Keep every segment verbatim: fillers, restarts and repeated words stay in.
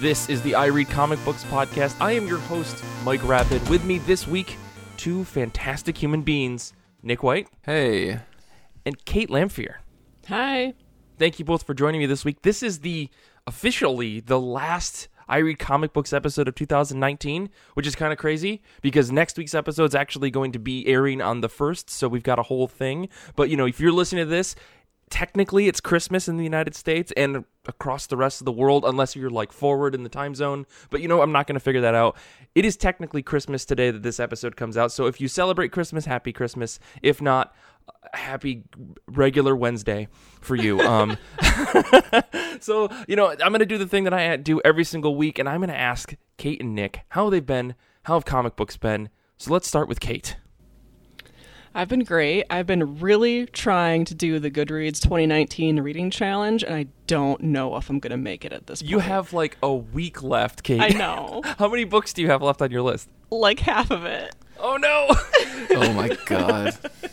This is the I Read Comic Books podcast. I am your host, Mike Rapid. With me this week, two fantastic human beings, Nick White. Hey. And Kate Lamphere. Hi. Thank you both for joining me this week. This is the officially the last I Read Comic Books episode of two thousand nineteen, which is kind of crazy because next week's episode is actually going to be airing on the first, so we've got a whole thing. But, you know, if you're listening to this, technically it's Christmas in the United States and across the rest of the world, unless you're like forward in the time zone. But, you know, I'm not going to figure that out. It is technically Christmas today that this episode comes out. So if you celebrate Christmas, happy Christmas. If not, happy regular Wednesday for you. Um, so, you know, I'm going to do the thing that I do every single week, and I'm going to ask Kate and Nick how they've been, how have comic books been. So let's start with Kate. I've been great. I've been really trying to do the Goodreads twenty nineteen reading challenge, and I don't know if I'm going to make it at this point. You have like a week left, Kate. I know. How many books do you have left on your list? Like half of it. Oh, no. Oh, my God.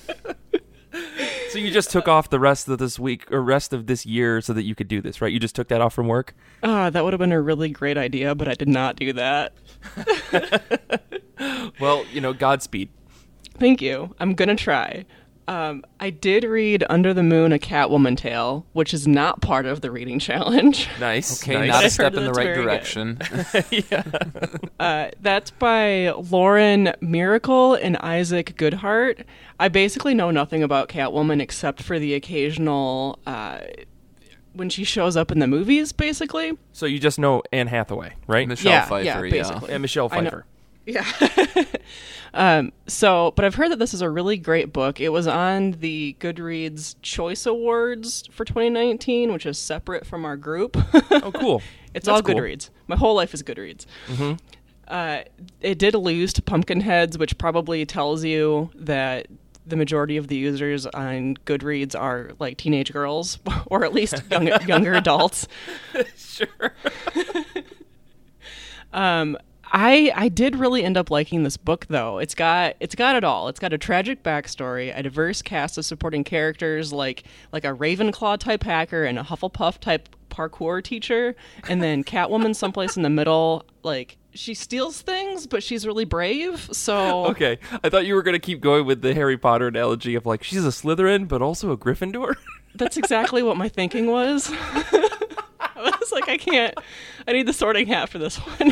So you just took off the rest of this week or rest of this year so that you could do this, right? You just took that off from work? Uh, that would have been a really great idea, but I did not do that. Well, you know, Godspeed. Thank you. I'm going to try. Um, I did read Under the Moon, A Catwoman Tale, which is not part of the reading challenge. Nice. Okay, nice. not a I've step heard in the that's right very direction. Yeah. Uh, that's by Lauren Miracle and Isaac Goodhart. I basically know nothing about Catwoman except for the occasional, uh, when she shows up in the movies, basically. So you just know Anne Hathaway, right? Michelle Yeah, Pfeiffer, yeah, yeah. basically. And Michelle I know. Pfeiffer. Yeah. um, so, but I've heard that this is a really great book. It was on the Goodreads Choice Awards for twenty nineteen, which is separate from our group. Oh, cool. It's That's all cool. Goodreads. My whole life is Goodreads. Mm-hmm. Uh, it did lose to Pumpkinheads, which probably tells you that the majority of the users on Goodreads are like teenage girls, or at least young, younger adults. Sure. Um, I I did really end up liking this book, though. It's got it's got it all. It's got a tragic backstory, a diverse cast of supporting characters like like a Ravenclaw type hacker and a Hufflepuff type parkour teacher, and then Catwoman someplace in the middle. Like, she steals things, but she's really brave. So Okay. I thought you were going to keep going with the Harry Potter analogy of like, she's a Slytherin, but also a Gryffindor. that's exactly what my thinking was. I was like, I can't. I need the sorting hat for this one.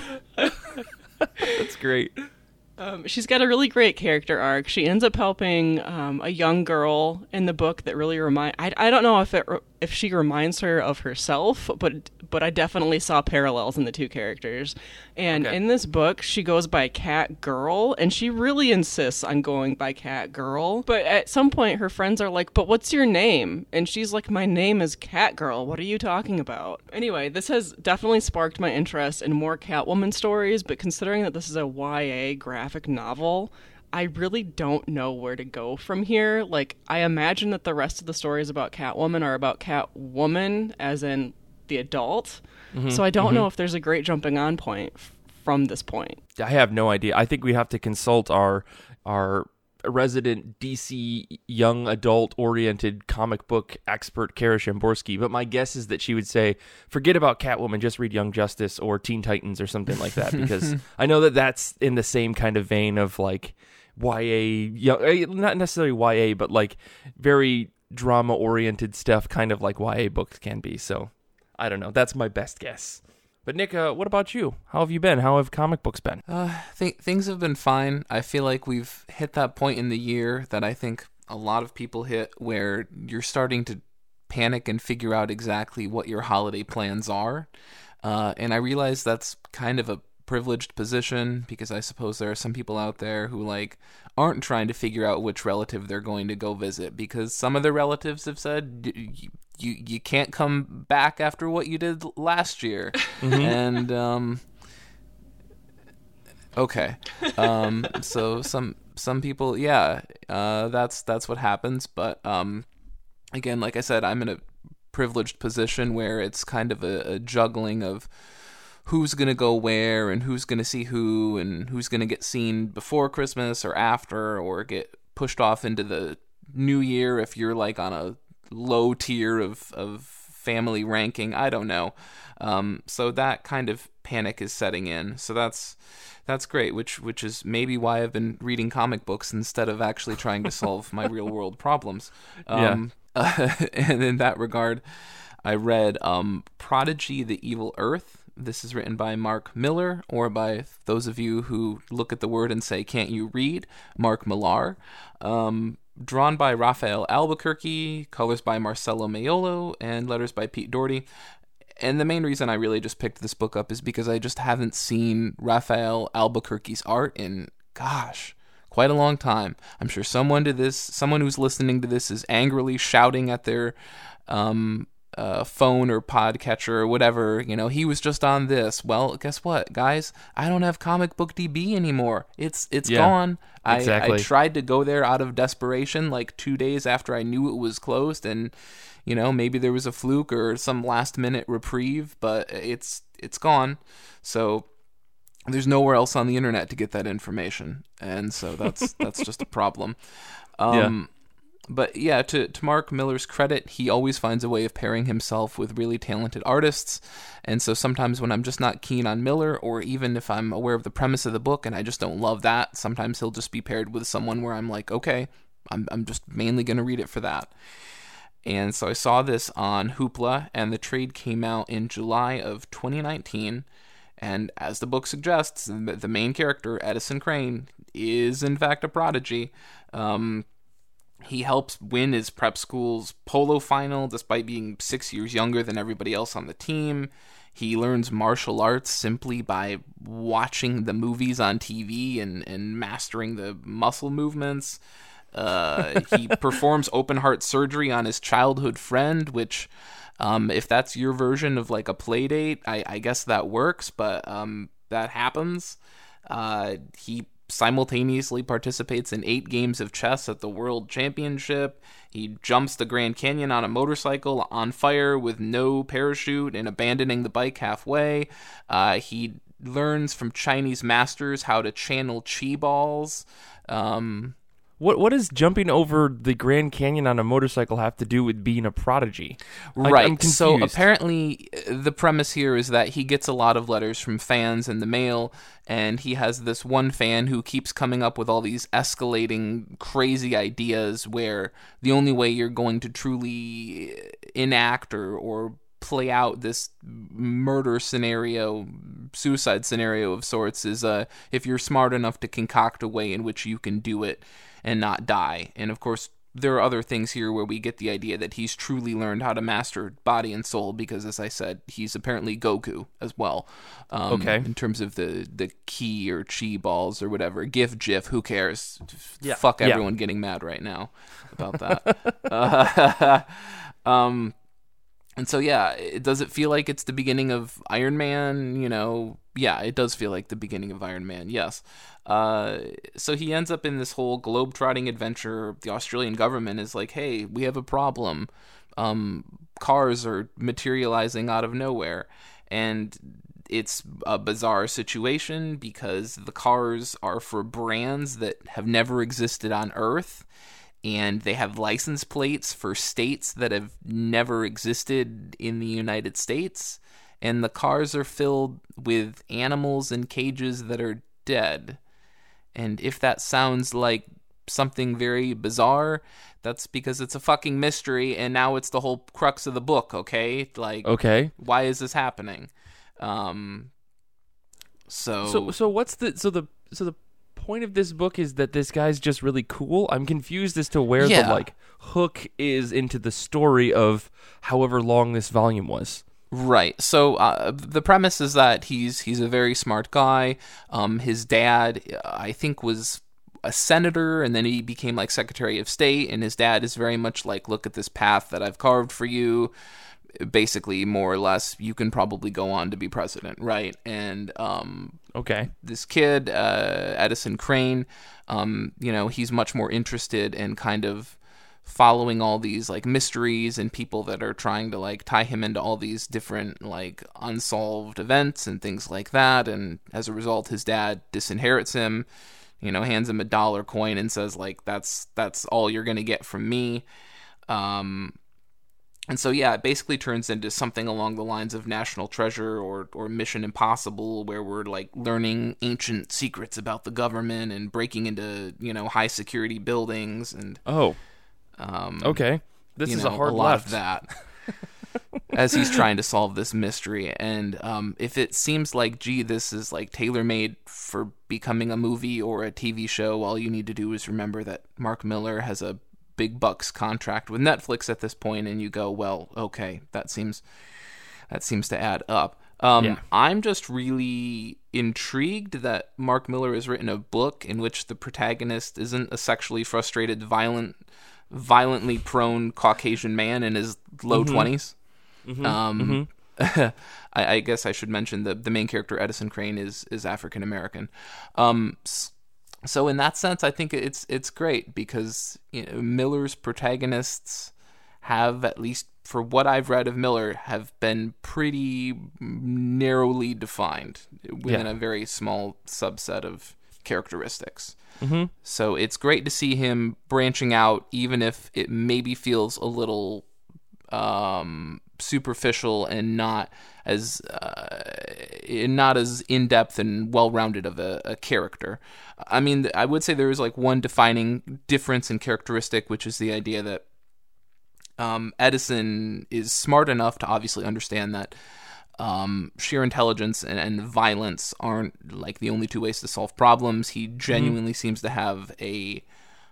That's great. Um, she's got a really great character arc. She ends up helping um, a young girl in the book that really remind. I, I don't know if it if she reminds her of herself, but but I definitely saw parallels in the two characters. And Okay. in this book, she goes by Cat Girl, and she really insists on going by Cat Girl. But at some point, her friends are like, "But what's your name?" And she's like, "My name is Cat Girl. What are you talking about?" Anyway, this has definitely sparked my interest in more Catwoman stories. But considering that this is a Y A graphic novel, I really don't know where to go from here. Like, I imagine that the rest of the stories about Catwoman are about Catwoman, as in the adult. Mm-hmm. So I don't mm-hmm. know if there's a great jumping on point f- from this point. I have no idea. I think we have to consult our our resident D C young adult oriented comic book expert, Kara Shamborsky. But my guess is that she would say, forget about Catwoman, just read Young Justice or Teen Titans or something like that. Because I know that that's in the same kind of vein of like Y A, young, not necessarily Y A, but like very drama oriented stuff, kind of like Y A books can be. So I don't know. That's my best guess. But Nick, uh, what about you? How have you been? How have comic books been? Uh, th- things have been fine. I feel like we've hit that point in the year that I think a lot of people hit where you're starting to panic and figure out exactly what your holiday plans are. Uh, and I realize that's kind of a privileged position because I suppose there are some people out there who like aren't trying to figure out which relative they're going to go visit because some of their relatives have said you you, you can't come back after what you did last year. Mm-hmm. And um okay. Um so some some people yeah, uh that's that's what happens, but um again, like I said, I'm in a privileged position where it's kind of a, a juggling of who's going to go where and who's going to see who and who's going to get seen before Christmas or after or get pushed off into the new year if you're like on a low tier of, of family ranking. I don't know. Um, so that kind of panic is setting in. So that's that's great, which which is maybe why I've been reading comic books instead of actually trying to solve my real world problems. Um, yeah. Uh, and in that regard, I read um, Prodigy: The Evil Earth. This is written by Mark Miller, or by those of you who look at the word and say, "Can't you read?" Mark Millar. Um, drawn by Raphael Albuquerque, colors by Marcelo Maiolo, and letters by Pete Doherty. And the main reason I really just picked this book up is because I just haven't seen Raphael Albuquerque's art in, gosh, quite a long time. I'm sure someone to this, someone who's listening to this is angrily shouting at their um, uh, phone or podcatcher or whatever, you know, he was just on this. Well, guess what, guys? I don't have Comic Book D B anymore. It's it's yeah, gone. Exactly. I, I tried to go there out of desperation like two days after I knew it was closed, and you know, maybe there was a fluke or some last minute reprieve, but it's it's gone. So there's nowhere else on the internet to get that information, and so that's that's just a problem. Um, yeah. But yeah, to, to Mark Miller's credit, he always finds a way of pairing himself with really talented artists. And so sometimes when I'm just not keen on Miller, or even if I'm aware of the premise of the book and I just don't love that, sometimes he'll just be paired with someone where I'm like, okay, I'm I'm just mainly going to read it for that. And so I saw this on Hoopla, and the trade came out in July of twenty nineteen. And as the book suggests, the main character, Edison Crane, is in fact a prodigy. Um... He helps win his prep school's polo final despite being six years younger than everybody else on the team. He learns martial arts simply by watching the movies on T V and, and mastering the muscle movements. Uh, he performs open heart surgery on his childhood friend, which, um, if that's your version of like a play date, I, I guess that works, but um, that happens. Uh, he simultaneously participates in eight games of chess at the World Championship. He jumps the Grand Canyon on a motorcycle on fire with no parachute and abandoning the bike halfway. Uh, he learns from Chinese masters how to channel chi balls. Um, What what does jumping over the Grand Canyon on a motorcycle have to do with being a prodigy? Right. I'm confused. So apparently the premise here is that he gets a lot of letters from fans in the mail, and he has this one fan who keeps coming up with all these escalating crazy ideas where the only way you're going to truly enact or, or play out this murder scenario, suicide scenario of sorts, is uh, if you're smart enough to concoct a way in which you can do it and not die. And of course, there are other things here where we get the idea that he's truly learned how to master body and soul, because, as I said, he's apparently Goku as well. Um, okay. In terms of the, the ki or chi balls or whatever. GIF, GIF, who cares? Yeah. Fuck Yeah. everyone getting mad right now about that. uh, um, and so, yeah, it, does it feel like it's the beginning of Iron Man? You know, yeah, it does feel like the beginning of Iron Man, yes. Uh, so he ends up in this whole globe-trotting adventure. The Australian government is like, hey, we have a problem. Um, cars are materializing out of nowhere. And it's a bizarre situation because the cars are for brands that have never existed on Earth. And they have license plates for states that have never existed in the United States. And the cars are filled with animals in cages that are dead. And if that sounds like something very bizarre, that's because it's a fucking mystery, and now it's the whole crux of the book, okay? Like, okay. Why is this happening? Um, so... So, so what's the... So the... So the point of this book is that this guy's just really cool. I'm confused as to where yeah. the like hook is into the story of however long this volume was. Right. So uh, the premise is that he's he's a very smart guy. Um, his dad, I think, was a senator, and then he became like Secretary of State. And his dad is very much like, look at this path that I've carved for you. Basically, more or less, you can probably go on to be president, right? And um, okay, this kid, uh, Edison Crane, um, you know, he's much more interested in kind of following all these like mysteries and people that are trying to like tie him into all these different like unsolved events and things like that. And as a result, his dad disinherits him, you know, hands him a dollar coin and says like, that's that's all you're gonna get from me. Um, And so, yeah, it basically turns into something along the lines of National Treasure or, or Mission Impossible, where we're, like, learning ancient secrets about the government and breaking into, you know, high-security buildings and... Oh, um, okay. This you is know, a hard a lot left. of that. As he's trying to solve this mystery. And um, if it seems like, gee, this is, like, tailor-made for becoming a movie or a T V show, all you need to do is remember that Mark Millar has a big bucks contract with Netflix at this point, and you go, well, okay, that seems that seems to add up. Um, Yeah. I'm just really intrigued that Mark Millar has written a book in which the protagonist isn't a sexually frustrated, violent, violently prone Caucasian man in his low twenties. Mm-hmm. Um, I, I guess I should mention the the main character, Edison Crane, is is African American. Um, So in that sense, I think it's it's great because, you know, Millar's protagonists have, at least for what I've read of Miller, have been pretty narrowly defined within Yeah. a very small subset of characteristics. Mm-hmm. So it's great to see him branching out, even if it maybe feels a little um, superficial and not as uh, not as in depth and well rounded of a, a character. I mean, I would say there is like one defining difference and characteristic, which is the idea that um, Edison is smart enough to obviously understand that um, sheer intelligence and, and violence aren't like the only two ways to solve problems. He genuinely mm-hmm. seems to have a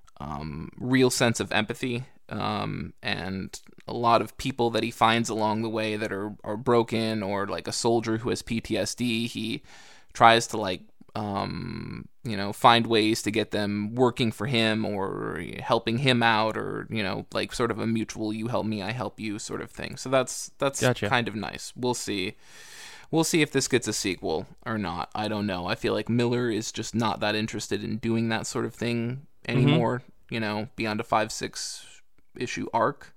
um, real sense of empathy. Um, and a lot of people that he finds along the way that are, are broken, or like a soldier who has P T S D, he tries to like, um, you know, find ways to get them working for him or helping him out, or, you know, like sort of a mutual you help me, I help you sort of thing. So that's, that's Gotcha. kind of nice. We'll see. We'll see if this gets a sequel or not. I don't know. I feel like Miller is just not that interested in doing that sort of thing anymore, mm-hmm. you know, beyond a five, six issue arc.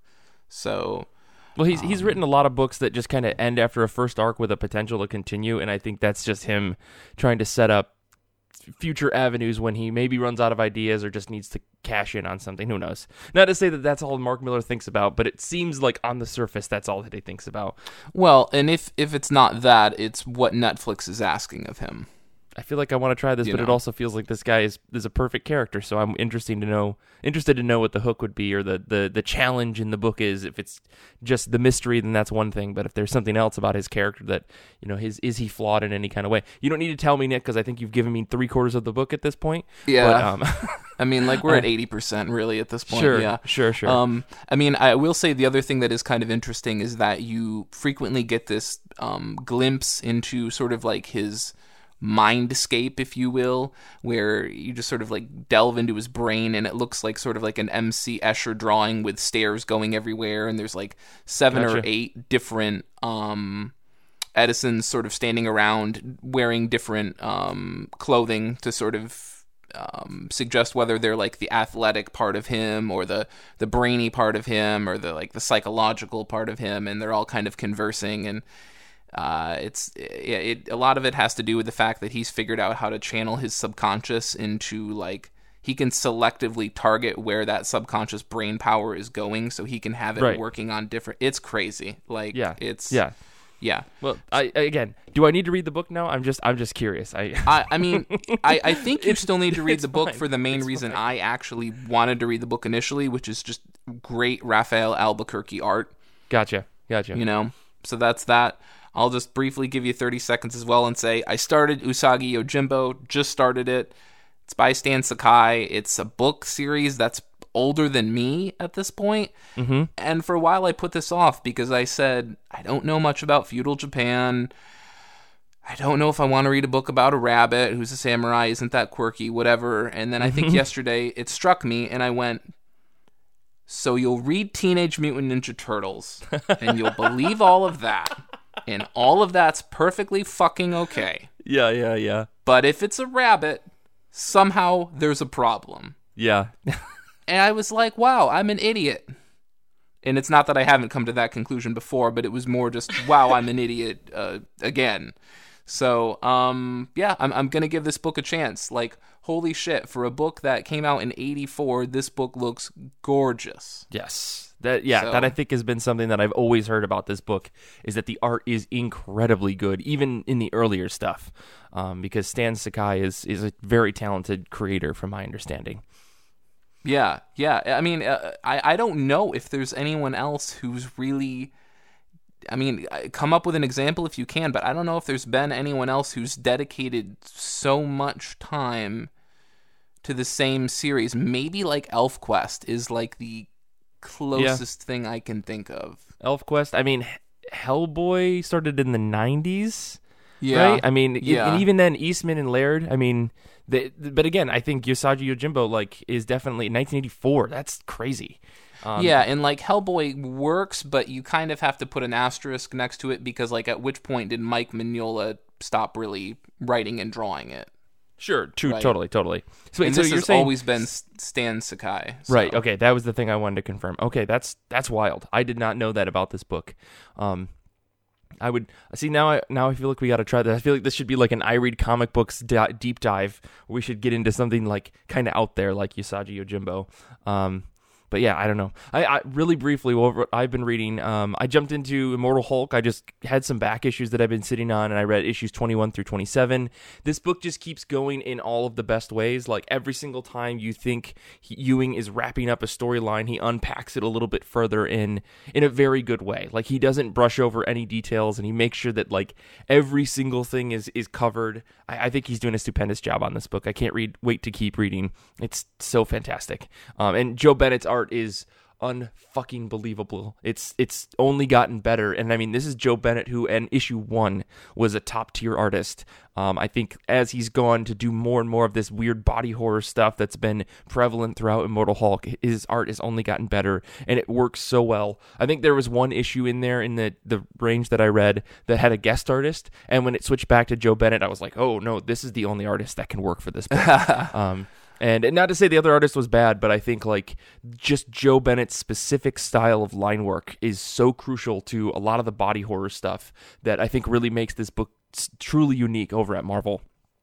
So well, he's um, he's written a lot of books that just kind of end after a first arc with a potential to continue, and I think that's just him trying to set up future avenues when he maybe runs out of ideas or just needs to cash in on something. Who knows? Not to say that that's all Mark Millar thinks about, but it seems like on the surface that's all that he thinks about. Well, and if if it's not that, it's what Netflix is asking of him. I feel like I want to try this, you but know. It also feels like this guy is is a perfect character. So I'm interested to know interested to know what the hook would be, or the, the, the challenge in the book is. If it's just the mystery, then that's one thing. But if there's something else about his character that, you know, his is he flawed in any kind of way? You don't need to tell me, Nick, because I think you've given me three quarters of the book at this point. Yeah. But, um, I mean, like we're at eighty percent really at this point. Sure. Yeah. Sure. Sure. Um, I mean, I will say the other thing that is kind of interesting is that you frequently get this um, glimpse into sort of like his mindscape, if you will, where you just sort of like delve into his brain, and it looks like sort of like an M C Escher drawing with stairs going everywhere, and there's like seven Gotcha. or eight different um Edisons sort of standing around wearing different um clothing to sort of um suggest whether they're like the athletic part of him or the the brainy part of him or the like the psychological part of him, and they're all kind of conversing. And Uh, it's it, it. A lot of it has to do with the fact that he's figured out how to channel his subconscious into like he can selectively target where that subconscious brain power is going, so he can have it Right. working on different. It's crazy. Like yeah. it's yeah. yeah. Well, I again, do I need to read the book now? I'm just I'm just curious. I I, I mean, I, I think you It's- still need to read it's the book fine. for the main It's reason fine. I actually wanted to read the book initially, which is just great Raphael Albuquerque art. gotcha. Gotcha. You know, so that's that. I'll just briefly give you thirty seconds as well and say I started Usagi Yojimbo, just started it. It's by Stan Sakai. It's a book series that's older than me at this point. Mm-hmm. And for a while I put this off because I said, I don't know much about feudal Japan. I don't know if I want to read a book about a rabbit who's a samurai, isn't that quirky, whatever. And then I think yesterday it struck me and I went, so you'll read Teenage Mutant Ninja Turtles and you'll believe all of that. And all of that's perfectly fucking okay. Yeah. Yeah. Yeah. But if it's a rabbit, somehow there's a problem. Yeah. And I was like, wow, I'm an idiot. And it's not that I haven't come to that conclusion before, but it was more just, wow, I'm an idiot uh, again. So, um, yeah, I'm I'm gonna give this book a chance. Like, holy shit, for a book that came out in eighty-four, this book looks gorgeous. Yes. That yeah, So- that I think has been something that I've always heard about this book, is that the art is incredibly good, even in the earlier stuff, um, because Stan Sakai is, is a very talented creator, from my understanding. Yeah, yeah. I mean, uh, I, I don't know if there's anyone else who's really... I mean, come up with an example if you can, but I don't know if there's been anyone else who's dedicated so much time to the same series. Maybe like ElfQuest is like the closest yeah. thing I can think of. ElfQuest, I mean, Hellboy started in the nineties, yeah. right? I mean, yeah. and even then, Eastman and Laird, I mean, the, but again, I think Usagi Yojimbo, like, is definitely nineteen eighty-four. That's crazy. Um, yeah, and like Hellboy works, but you kind of have to put an asterisk next to it because, like, at which point did Mike Mignola stop really writing and drawing it? Sure, true, right. totally, totally. So, and so this you're has saying, always been Stan Sakai, so. Right? Okay, that was the thing I wanted to confirm. Okay, that's that's wild. I did not know that about this book. Um, I would see now. I now I feel like we got to try that. I feel like this should be like an I read comic books di- deep dive. Where we should get into something like kind of out there, like Usagi Yojimbo. Um, But yeah, I don't know. I, I really briefly, what I've been reading, um, I jumped into Immortal Hulk. I just had some back issues that I've been sitting on, and I read issues twenty-one through twenty-seven. This book just keeps going in all of the best ways. Like, every single time you think he, Ewing is wrapping up a storyline, he unpacks it a little bit further in in a very good way. Like, he doesn't brush over any details, and he makes sure that, like, every single thing is is covered. I, I think he's doing a stupendous job on this book. I can't read wait to keep reading. It's so fantastic. Um, and Joe Bennett's art is unfucking believable. It's it's only gotten better, and I mean, this is Joe Bennett, who in issue one was a top tier artist. Um, I think as he's gone to do more and more of this weird body horror stuff that's been prevalent throughout Immortal Hulk, his art has only gotten better, and it works so well. I think there was one issue in there in the the range that I read that had a guest artist, and when it switched back to Joe Bennett, I was like, oh no, this is the only artist that can work for this book. um, And, and not to say the other artist was bad, but I think like just Joe Bennett's specific style of line work is so crucial to a lot of the body horror stuff that I think really makes this book truly unique over at Marvel.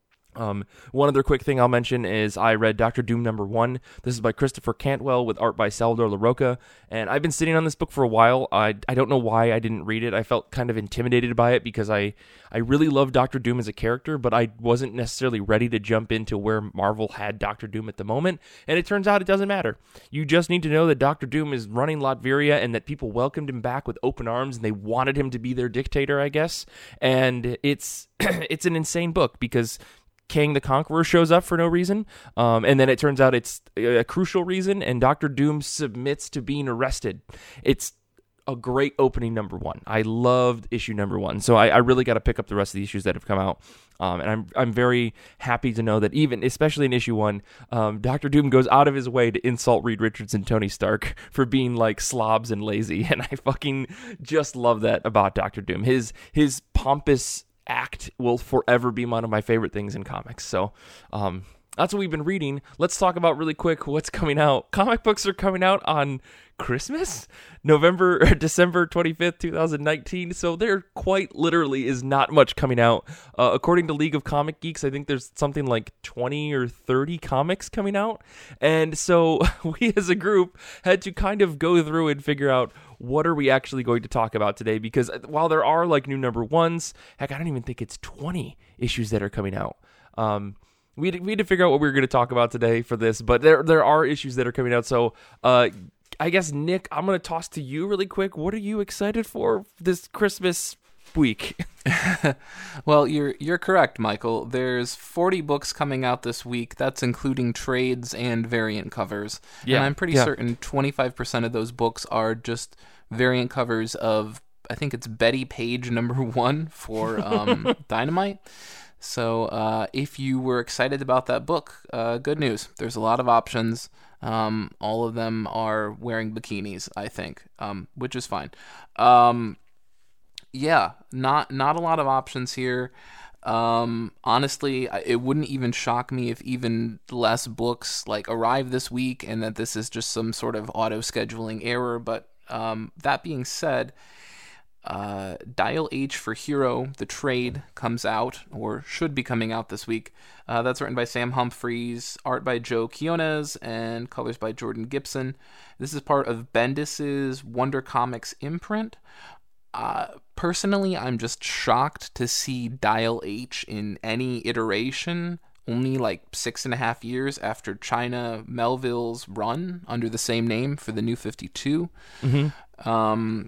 Um, one other quick thing I'll mention is I read Doctor Doom number one. This is by Christopher Cantwell with art by Salvador Larroca, and I've been sitting on this book for a while. I I don't know why I didn't read it. I felt kind of intimidated by it because I, I really love Doctor Doom as a character, but I wasn't necessarily ready to jump into where Marvel had Doctor Doom at the moment, and it turns out it doesn't matter. You just need to know that Doctor Doom is running Latveria and that people welcomed him back with open arms and they wanted him to be their dictator, I guess, and it's it's an insane book because Kang the Conqueror shows up for no reason, um, and then it turns out it's a crucial reason, and Doctor Doom submits to being arrested. It's a great opening number one. I loved issue number one, so I, I really got to pick up the rest of the issues that have come out, um, and I'm I'm very happy to know that even, especially in issue one, um, Doctor Doom goes out of his way to insult Reed Richards and Tony Stark for being like slobs and lazy, and I fucking just love that about Doctor Doom. His his pompous act will forever be one of my favorite things in comics. So um that's what we've been reading. Let's talk about really quick what's coming out. Comic books are coming out on Christmas, November or December twenty-fifth, twenty nineteen. So there quite literally is not much coming out. Uh, according to League of Comic Geeks, I think there's something like twenty or thirty comics coming out. And so we as a group had to kind of go through and figure out what are we actually going to talk about today? Because while there are like new number ones, heck, I don't even think it's twenty issues that are coming out. Um, we had, we had to figure out what we were going to talk about today for this, but there there are issues that are coming out. So uh, I guess, Nick, I'm going to toss to you really quick. What are you excited for this Christmas week? Well, you're you're correct, Michael. There's forty books coming out this week. That's including trades and variant covers. Yeah, and I'm pretty yeah. certain twenty-five percent of those books are just variant covers of, I think it's Betty Page number one for um, Dynamite. So uh, if you were excited about that book, uh, good news. There's a lot of options. Um, all of them are wearing bikinis, I think, um, which is fine. Um, yeah, not not a lot of options here. Um, honestly, it wouldn't even shock me if even less books like arrive this week and that this is just some sort of auto-scheduling error. But um, that being said, Uh, Dial H for Hero, the trade, comes out, or should be coming out this week. Uh, that's written by Sam Humphries, art by Joe Quinones, and colors by Jordan Gibson. This is part of Bendis's Wonder Comics imprint. Uh, personally, I'm just shocked to see Dial H in any iteration only like six and a half years after China Melville's run under the same name for the New fifty-two. Mm-hmm. Um,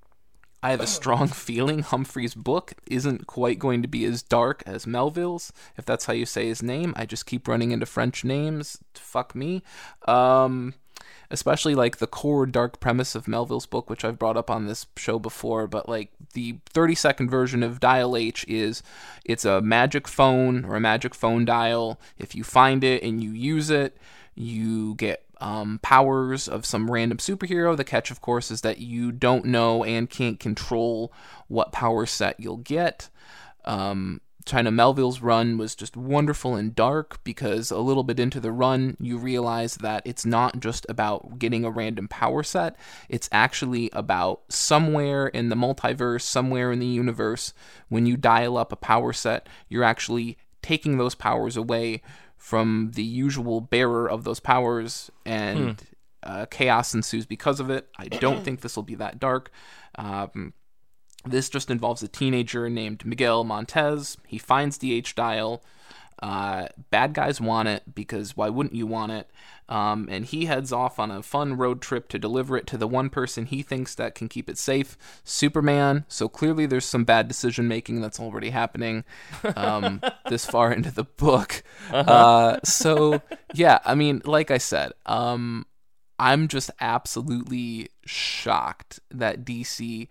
I have a strong feeling Humphrey's book isn't quite going to be as dark as Melville's, if that's how you say his name. I just keep running into French names. Fuck me. Um, especially like the core dark premise of Melville's book, which I've brought up on this show before, but like the thirty second version of Dial H is it's a magic phone or a magic phone dial. If you find it and you use it, you get um, powers of some random superhero. The catch, of course, is that you don't know and can't control what power set you'll get. Um, China Melville's run was just wonderful and dark because a little bit into the run, you realize that it's not just about getting a random power set. It's actually about somewhere in the multiverse, somewhere in the universe, when you dial up a power set, you're actually taking those powers away from the usual bearer of those powers, and hmm. uh, chaos ensues because of it. I don't think this will be that dark. Um, This just involves a teenager named Miguel Montez. He finds the H-dial. Uh, bad guys want it, because why wouldn't you want it? Um, and he heads off on a fun road trip to deliver it to the one person he thinks that can keep it safe, Superman. So clearly there's some bad decision-making that's already happening um, this far into the book. Uh-huh. Uh, so, yeah, I mean, like I said, um, I'm just absolutely shocked that D C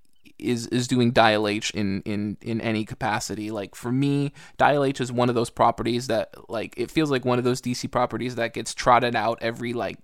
is is doing Dial H in, in, in any capacity. Like, for me, Dial H is one of those properties that, like, it feels like one of those D C properties that gets trotted out every, like,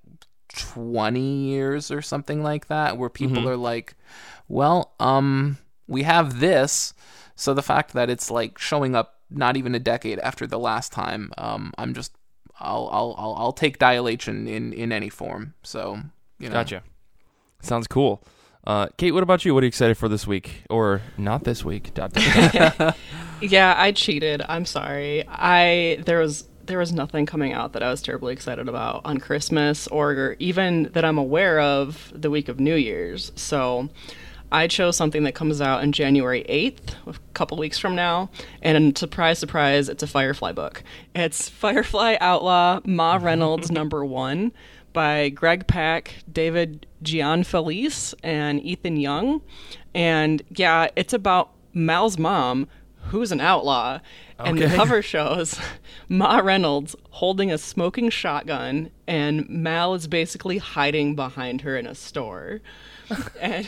twenty years or something like that, where people mm-hmm. are like, well, um, we have this, so the fact that it's, like, showing up not even a decade after the last time, um, I'm just, I'll I'll I'll, I'll take Dial H in, in, in any form, so, you know. Gotcha. Sounds cool. Uh, Kate, what about you? What are you excited for this week? Or not this week? Dot, dot, dot. Yeah, I cheated. I'm sorry. I there was there was nothing coming out that I was terribly excited about on Christmas, or even that I'm aware of the week of New Year's. So I chose something that comes out on January eighth, a couple weeks from now, and surprise, surprise, it's a Firefly book. It's Firefly Outlaw Ma Reynolds number one, by Greg Pak, David Gianfelice, and Ethan Young. And yeah, it's about Mal's mom, who's an outlaw. Okay. And the cover shows Ma Reynolds holding a smoking shotgun, and Mal is basically hiding behind her in a store. and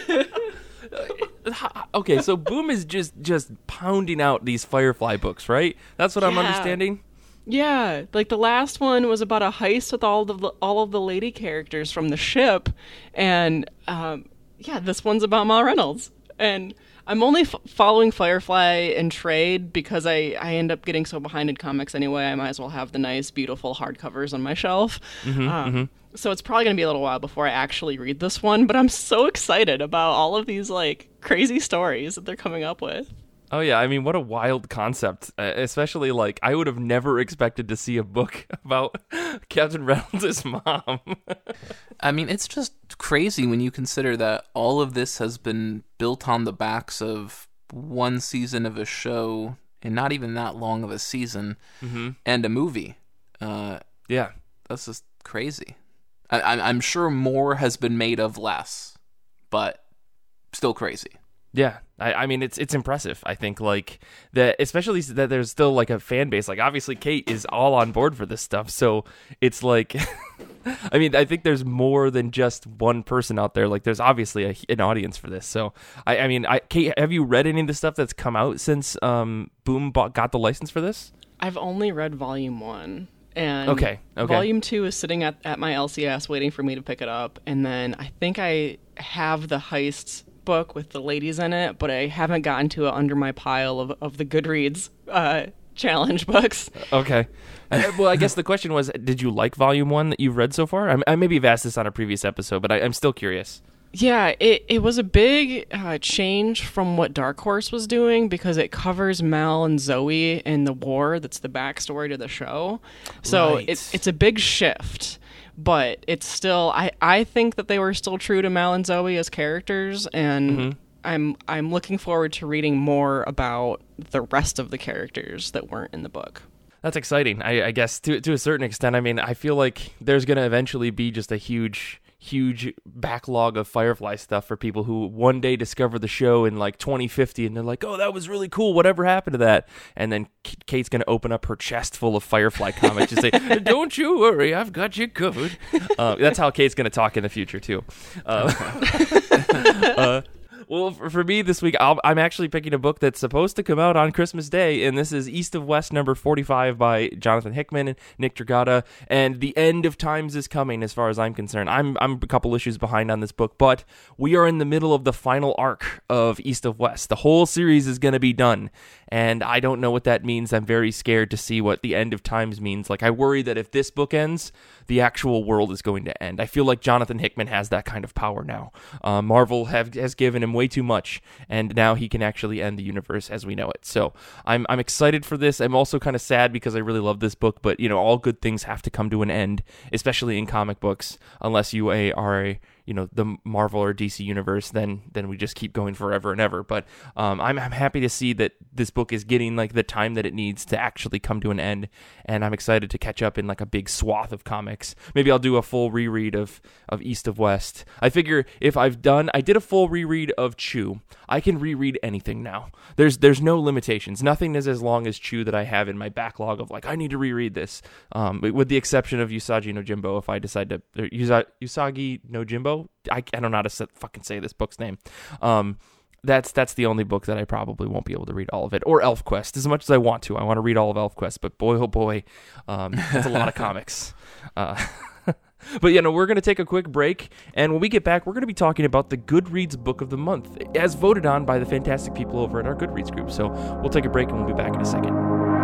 Okay, so Boom is just, just pounding out these Firefly books, right? That's what yeah. I'm understanding? Yeah, like the last one was about a heist with all of the all of the lady characters from the ship, and um, yeah, this one's about Ma Reynolds. And I'm only f- following Firefly and trade because I, I end up getting so behind in comics anyway. I might as well have the nice, beautiful hardcovers on my shelf. Mm-hmm, um, mm-hmm. So it's probably gonna be a little while before I actually read this one. But I'm so excited about all of these like crazy stories that they're coming up with. Oh, yeah. I mean, what a wild concept. Uh, especially, like, I would have never expected to see a book about Captain Reynolds' mom. I mean, it's just crazy when you consider that all of this has been built on the backs of one season of a show, and not even that long of a season, mm-hmm. and a movie. Uh, yeah. That's just crazy. I, I'm sure more has been made of less, but still crazy. Yeah, I, I mean, it's it's impressive. I think, like, that, especially that there's still, like, a fan base. Like, obviously, Kate is all on board for this stuff, so it's like, I mean, I think there's more than just one person out there. Like, there's obviously a, an audience for this. So, I, I mean, I, Kate, have you read any of the stuff that's come out since um, Boom bought, got the license for this? I've only read volume one. And okay, okay. Volume two is sitting at, at my L C S waiting for me to pick it up. And then I think I have the heists book with the ladies in it, but I haven't gotten to it under my pile of, of the Goodreads uh, challenge books. Okay. uh, well, I guess the question was, did you like Volume one that you've read so far? I, I maybe have asked this on a previous episode, but I, I'm still curious. Yeah, it, it was a big uh, change from what Dark Horse was doing because it covers Mal and Zoe in the war. That's the backstory to the show. So Right. it's it's a big shift, but it's still I, I think that they were still true to Mal and Zoe as characters, and Mm-hmm. I'm I'm looking forward to reading more about the rest of the characters that weren't in the book. That's exciting. I, I guess to to a certain extent. I mean, I feel like there's going to eventually be just a huge, huge backlog of Firefly stuff for people who one day discover the show in like twenty fifty and they're like, oh, that was really cool. Whatever happened to that? And then K- Kate's going to open up her chest full of Firefly comics and say, don't you worry, I've got you covered. Uh, that's how Kate's going to talk in the future, too. Uh, uh, Well, for, for me this week, I'll, I'm actually picking a book that's supposed to come out on Christmas Day, and this is East of West number forty-five by Jonathan Hickman and Nick Dragata, and the end of times is coming as far as I'm concerned. I'm I'm a couple issues behind on this book, but we are in the middle of the final arc of East of West. The whole series is going to be done, and I don't know what that means. I'm very scared to see what the end of times means. Like, I worry that if this book ends, the actual world is going to end. I feel like Jonathan Hickman has that kind of power now. Uh, Marvel have, has given him way too much, and now he can actually end the universe as we know it. So I'm I'm excited for this. I'm also kind of sad because I really love this book, but you know, all good things have to come to an end, especially in comic books, unless you a, are a you know, the Marvel or D C universe, then then we just keep going forever and ever. But um, I'm I'm happy to see that this book is getting like the time that it needs to actually come to an end, and I'm excited to catch up in like a big swath of comics. Maybe I'll do a full reread of of East of West. I figure if I've done, I did a full reread of Chew. I can reread anything now. There's there's no limitations. Nothing is as long as Chew that I have in my backlog of like, I need to reread this. Um, with the exception of Usagi no Jimbo, if I decide to or Usa, Usagi no Jimbo. I, I don't know how to say, fucking say this book's name. Um, that's that's the only book that I probably won't be able to read all of it. Or ElfQuest, as much as I want to. I want to read all of ElfQuest, but boy, oh boy, um, that's a lot of comics. Uh, but, you know, we're going to take a quick break, and when we get back, we're going to be talking about the Goodreads Book of the Month, as voted on by the fantastic people over at our Goodreads group. So we'll take a break, and we'll be back in a second.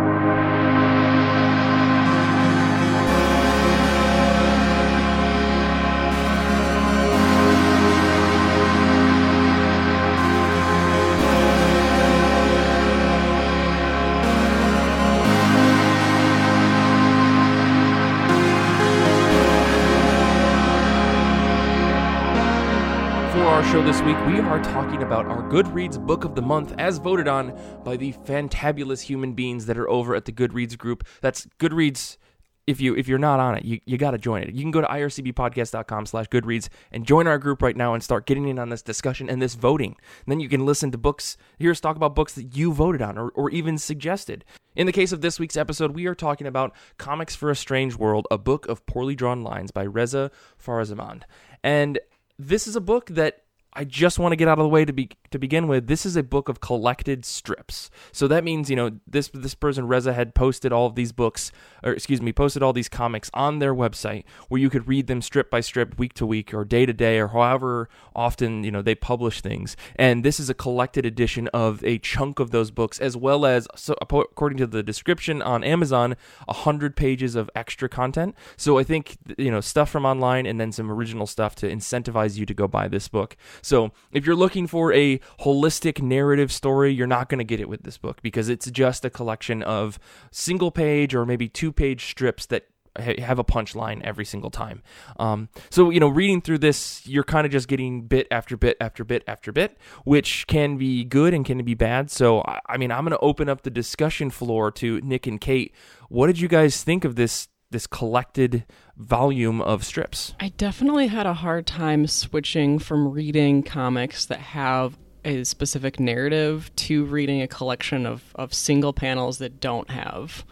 Show this week, we are talking about our Goodreads Book of the Month as voted on by the fantabulous human beings that are over at the Goodreads group. That's Goodreads. If you if you're not on it, you, you got to join it. You can go to ircbpodcast.com slash Goodreads and join our group right now and start getting in on this discussion and this voting. And then you can listen to books, hear us talk about books that you voted on or, or even suggested. In the case of this week's episode, we are talking about Comics for a Strange World, a book of poorly drawn lines by Reza Farazamand. And this is a book that I just want to get out of the way to be to begin with. This is a book of collected strips. So that means, you know, this this person, Reza, had posted all of these books, or excuse me, posted all these comics on their website where you could read them strip by strip, week to week, or day to day, or however often, you know, they publish things. And this is a collected edition of a chunk of those books, as well as, so according to the description on Amazon, one hundred pages of extra content. So I think, you know, stuff from online and then some original stuff to incentivize you to go buy this book. So if you're looking for a holistic narrative story, you're not going to get it with this book because it's just a collection of single page or maybe two page strips that have a punchline every single time. Um, so, you know, reading through this, you're kind of just getting bit after bit after bit after bit, which can be good and can be bad. So, I, I mean, I'm going to open up the discussion floor to Nick and Kate. What did you guys think of this this collected volume of strips? I definitely had a hard time switching from reading comics that have a specific narrative to reading a collection of, of single panels that don't have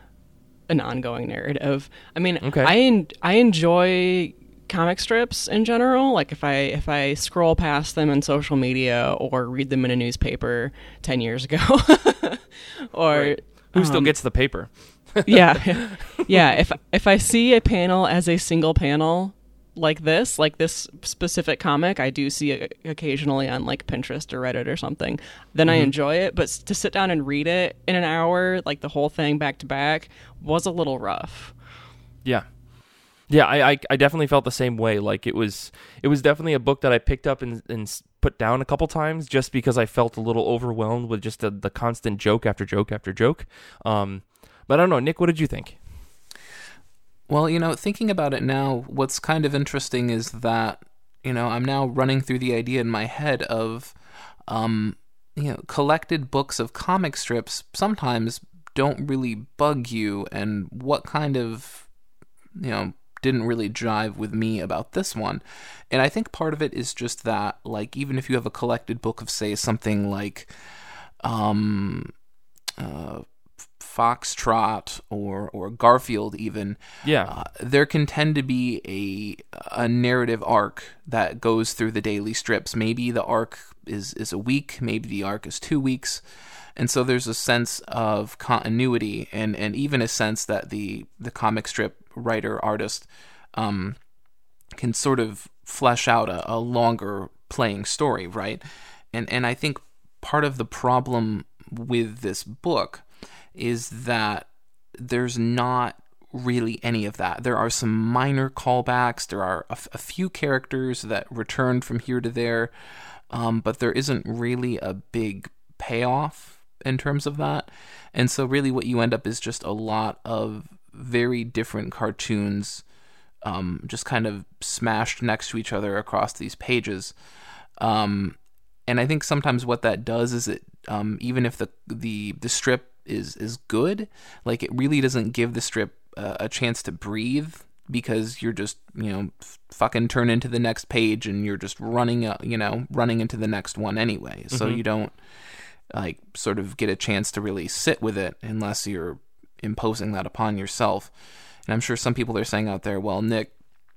an ongoing narrative. I mean, okay. I en- I enjoy comic strips in general. Like if I if I scroll past them on social media or read them in a newspaper ten years ago, or right. Who um, still gets the paper? yeah, yeah. If if I see a panel as a single panel like this, like this specific comic, I do see it occasionally on like Pinterest or Reddit or something, then mm-hmm. I enjoy it. But to sit down and read it in an hour, like the whole thing back to back, was a little rough. Yeah. Yeah, I, I I definitely felt the same way. Like it was it was definitely a book that I picked up and, and put down a couple times just because I felt a little overwhelmed with just the, the constant joke after joke after joke. Um, but I don't know, Nick, what did you think? Well, you know, thinking about it now, what's kind of interesting is that, you know, I'm now running through the idea in my head of, um, you know, collected books of comic strips sometimes don't really bug you, and what kind of, you know, didn't really jive with me about this one. And I think part of it is just that, like, even if you have a collected book of, say, something like um, uh, Foxtrot or or Garfield even, Yeah. uh, there can tend to be a a narrative arc that goes through the daily strips. Maybe the arc is, is a week, maybe the arc is two weeks. And so there's a sense of continuity and, and even a sense that the, the comic strip writer, artist, um, can sort of flesh out a, a longer playing story, right? And and I think part of the problem with this book is that there's not really any of that. There are some minor callbacks. There are a, a few characters that returned from here to there, um, but there isn't really a big payoff in terms of that. And so really what you end up is just a lot of very different cartoons um, just kind of smashed next to each other across these pages. Um, and I think sometimes what that does is it, um, even if the, the, the strip is, is good, like it really doesn't give the strip uh, a chance to breathe, because you're just, you know, f- fucking turn into the next page and you're just running, uh, you know, running into the next one anyway. So Mm-hmm. you don't like sort of get a chance to really sit with it unless you're imposing that upon yourself. And I'm sure some people are saying out there, well, Nick,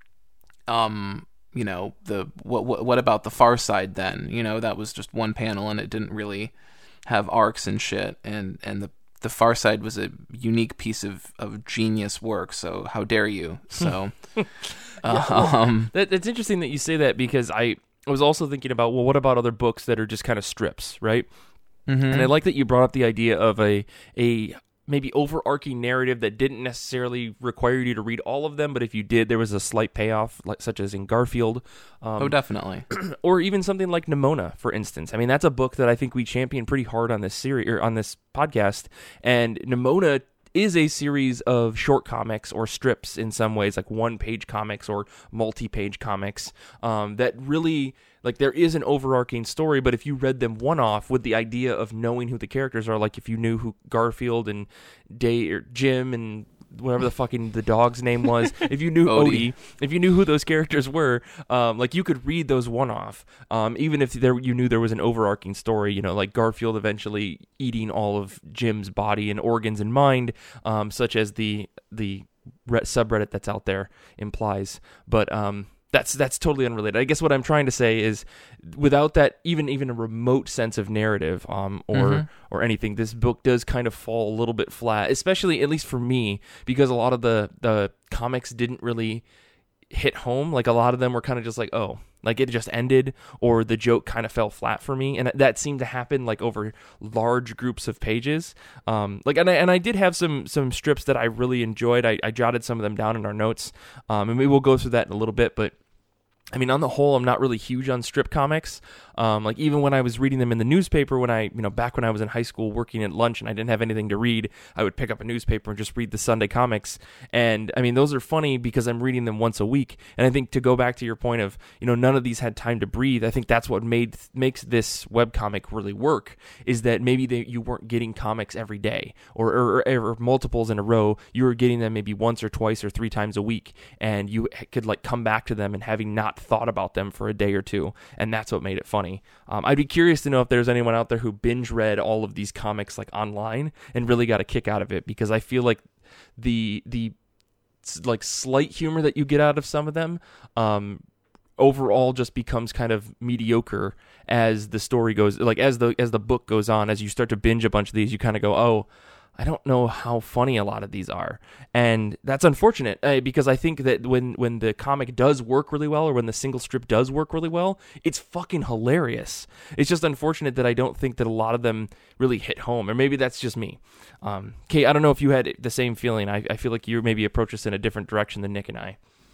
um, you know, the what what what about the Far Side then? You know, that was just one panel and it didn't really have arcs and shit. And and the the Far Side was a unique piece of, of genius work. So how dare you? So, Yeah, well, um, that, it's interesting that you say that, because I was also thinking about, well, what about other books that are just kind of strips, right? mhm. And I like that you brought up the idea of a a maybe overarching narrative that didn't necessarily require you to read all of them, but if you did, there was a slight payoff, like such as in Garfield. Um, oh, definitely. or even something like Nimona, for instance. I mean, that's a book that I think we champion pretty hard on this series or on this podcast. And Nimona is a series of short comics or strips in some ways, like one-page comics or multi-page comics um, that really, like, there is an overarching story, but if you read them one-off with the idea of knowing who the characters are, like if you knew who Garfield and Day or Jim and whatever the fucking the dog's name was, if you knew Odie, Odie. if you knew who those characters were, um, like you could read those one-off, um, even if there you knew there was an overarching story, you know, like Garfield eventually eating all of Jim's body and organs and mind, um, such as the the re- subreddit that's out there implies. But um, that's that's totally unrelated. I guess what I'm trying to say is, without that even even a remote sense of narrative, um, or Mhm. or anything, this book does kind of fall a little bit flat, especially at least for me, because a lot of the the comics didn't really hit home. Like a lot of them were kind of just like, oh, like it just ended, or the joke kind of fell flat for me, and that seemed to happen like over large groups of pages. Um, like and I and I did have some some strips that I really enjoyed. I, I jotted some of them down in our notes, um, and we will go through that in a little bit, but. I mean, on the whole, I'm not really huge on strip comics. Um, like even when I was reading them in the newspaper, when I, you know, back when I was in high school working at lunch and I didn't have anything to read, I would pick up a newspaper and just read the Sunday comics. And I mean, those are funny because I'm reading them once a week. And I think to go back to your point of, you know, none of these had time to breathe. I think that's what made makes this webcomic really work, is that maybe they, you weren't getting comics every day or, or, or multiples in a row. You were getting them maybe once or twice or three times a week, and you could like come back to them and having not thought about them for a day or two, and that's what made it funny. Um, I'd be curious to know if there's anyone out there who binge read all of these comics like online and really got a kick out of it, because I feel like the the like slight humor that you get out of some of them um, overall just becomes kind of mediocre as the story goes, like as the as the book goes on. As you start to binge a bunch of these, you kind of go, oh, I don't know how funny a lot of these are. And that's unfortunate, uh, because I think that when, when the comic does work really well, or when the single strip does work really well, it's fucking hilarious. It's just unfortunate that I don't think that a lot of them really hit home, or maybe that's just me. Um, Kate, I don't know if you had the same feeling. I, I feel like you maybe approach this in a different direction than Nick and I.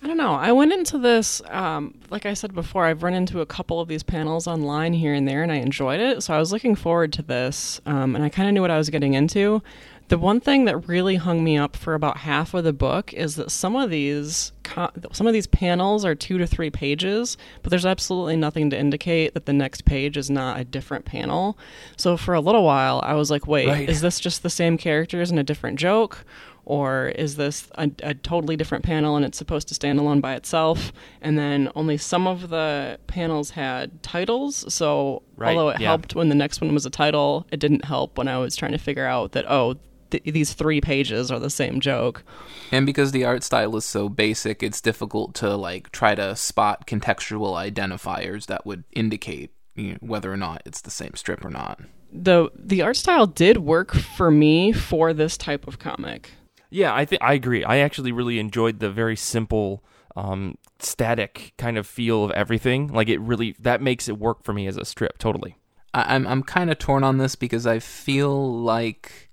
I don't know. I went into this, um, like I said before, I've run into a couple of these panels online here and there, and I enjoyed it. So I was looking forward to this, um, and I kind of knew what I was getting into. The one thing that really hung me up for about half of the book is that some of these co- some of these panels are two to three pages, but there's absolutely nothing to indicate that the next page is not a different panel. So for a little while, I was like, wait, Right. is this just the same characters and a different joke? Or is this a, a totally different panel and it's supposed to stand alone by itself? And then only some of the panels had titles. So Right, although it yeah. helped when the next one was a title, it didn't help when I was trying to figure out that, oh, th- these three pages are the same joke. And because the art style is so basic, it's difficult to like try to spot contextual identifiers that would indicate, you know, whether or not it's the same strip or not. The, the art style did work for me for this type of comic. Yeah, I think I agree. I actually really enjoyed the very simple, um, static kind of feel of everything. Like it really that makes it work for me as a strip. Totally. I, I'm I'm kind of torn on this because I feel like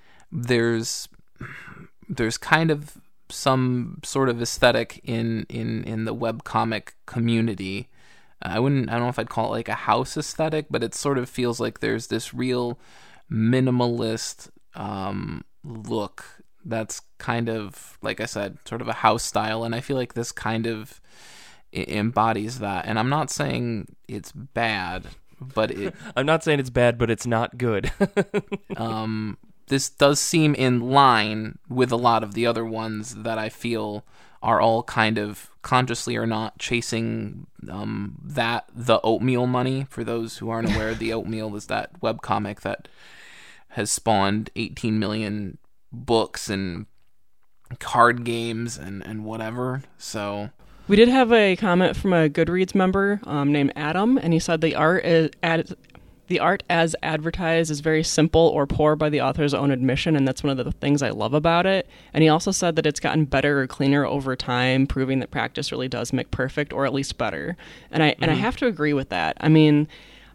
there's there's kind of some sort of aesthetic in in in the webcomic community. I wouldn't I don't know if I'd call it like a house aesthetic, but it sort of feels like there's this real minimalist um, look that's kind of, like I said, sort of a house style, and I feel like this kind of i- embodies that. And I'm not saying it's bad, but it I'm not saying it's bad, but it's not good. um, this does seem in line with a lot of the other ones that I feel are all kind of consciously or not chasing um, that the oatmeal money. For those who aren't aware, the oatmeal is that webcomic that has spawned eighteen million books and card games and, and whatever. So We did have a comment from a Goodreads member um, named Adam, and he said the art is ad- the art as advertised is very simple or poor by the author's own admission, and that's one of the things I love about it. And he also said that it's gotten better or cleaner over time, proving that practice really does make perfect, or at least better. And I mm-hmm. and I have to agree with that. I mean,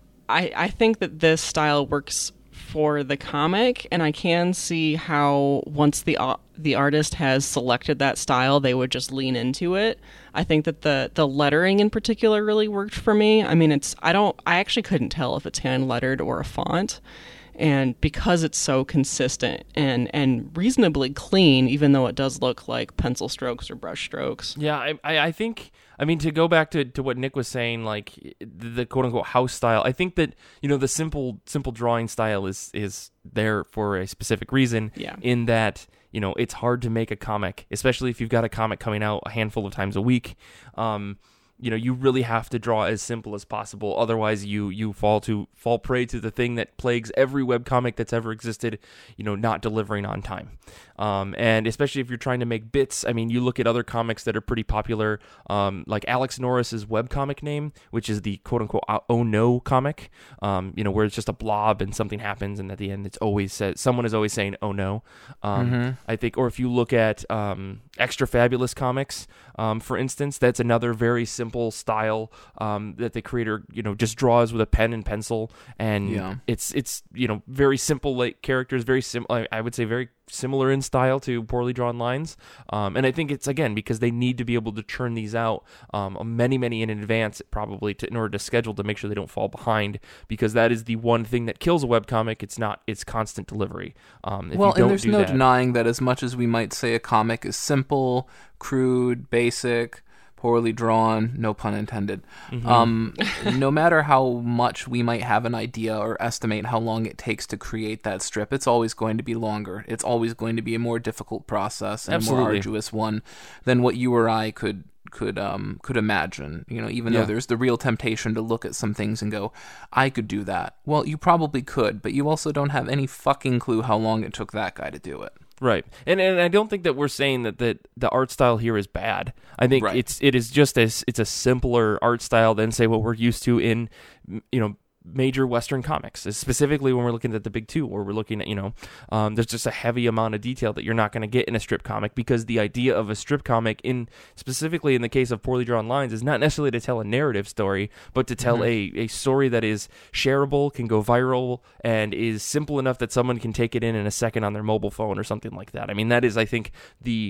I I think that this style works for the comic, and I can see how once the uh, the artist has selected that style, they would just lean into it. I think that the the lettering in particular really worked for me. I mean, it's I don't I actually couldn't tell if it's hand lettered or a font, and because it's so consistent and and reasonably clean, even though it does look like pencil strokes or brush strokes. Yeah, I, I I think, I mean, to go back to, to what Nick was saying, like the, the quote-unquote house style, I think that, you know, the simple simple drawing style is is there for a specific reason. Yeah. In that, you know, it's hard to make a comic, especially if you've got a comic coming out a handful of times a week. Um, you know, you really have to draw as simple as possible. Otherwise, you you fall to fall prey to the thing that plagues every webcomic that's ever existed, you know, not delivering on time. Um, and especially if you're trying to make bits, I mean, you look at other comics that are pretty popular, um, like Alex Norris's webcomic name, which is the quote-unquote Oh No comic, um, you know, where it's just a blob and something happens, and at the end it's always said, someone is always saying, oh no. Um, mm-hmm. I think, or if you look at um, Extra Fabulous Comics, um, for instance, that's another very simple style um, that the creator, you know, just draws with a pen and pencil, and Yeah. it's it's you know very simple like characters, very sim. I would say very similar in style to Poorly Drawn Lines, um, and I think it's again because they need to be able to churn these out um, many many in advance, probably to, in order to schedule to make sure they don't fall behind, because that is the one thing that kills a webcomic. It's not its constant delivery. Um, if well, you don't and there's do no that, denying that as much as we might say a comic is simple, crude, basic, poorly drawn, no pun intended, Mm-hmm. um, no matter how much we might have an idea or estimate how long it takes to create that strip, it's always going to be longer. It's always going to be a more difficult process and a more Absolutely. arduous one than what you or I could could um could imagine. You know, even Yeah. though there's the real temptation to look at some things and go, I could do that. Well, you probably could, but you also don't have any fucking clue how long it took that guy to do it. Right, and and I don't think that we're saying that, that the art style here is bad. I think Right. it's it is just as it's a simpler art style than say what we're used to in, you know, major Western comics, specifically when we're looking at the big two, where we're looking at, you know, um, there's just a heavy amount of detail that you're not going to get in a strip comic, because the idea of a strip comic, in specifically in the case of Poorly Drawn Lines, is not necessarily to tell a narrative story, but to tell mm-hmm. a, a story that is shareable, can go viral, and is simple enough that someone can take it in in a second on their mobile phone or something like that. I mean, that is, I think, the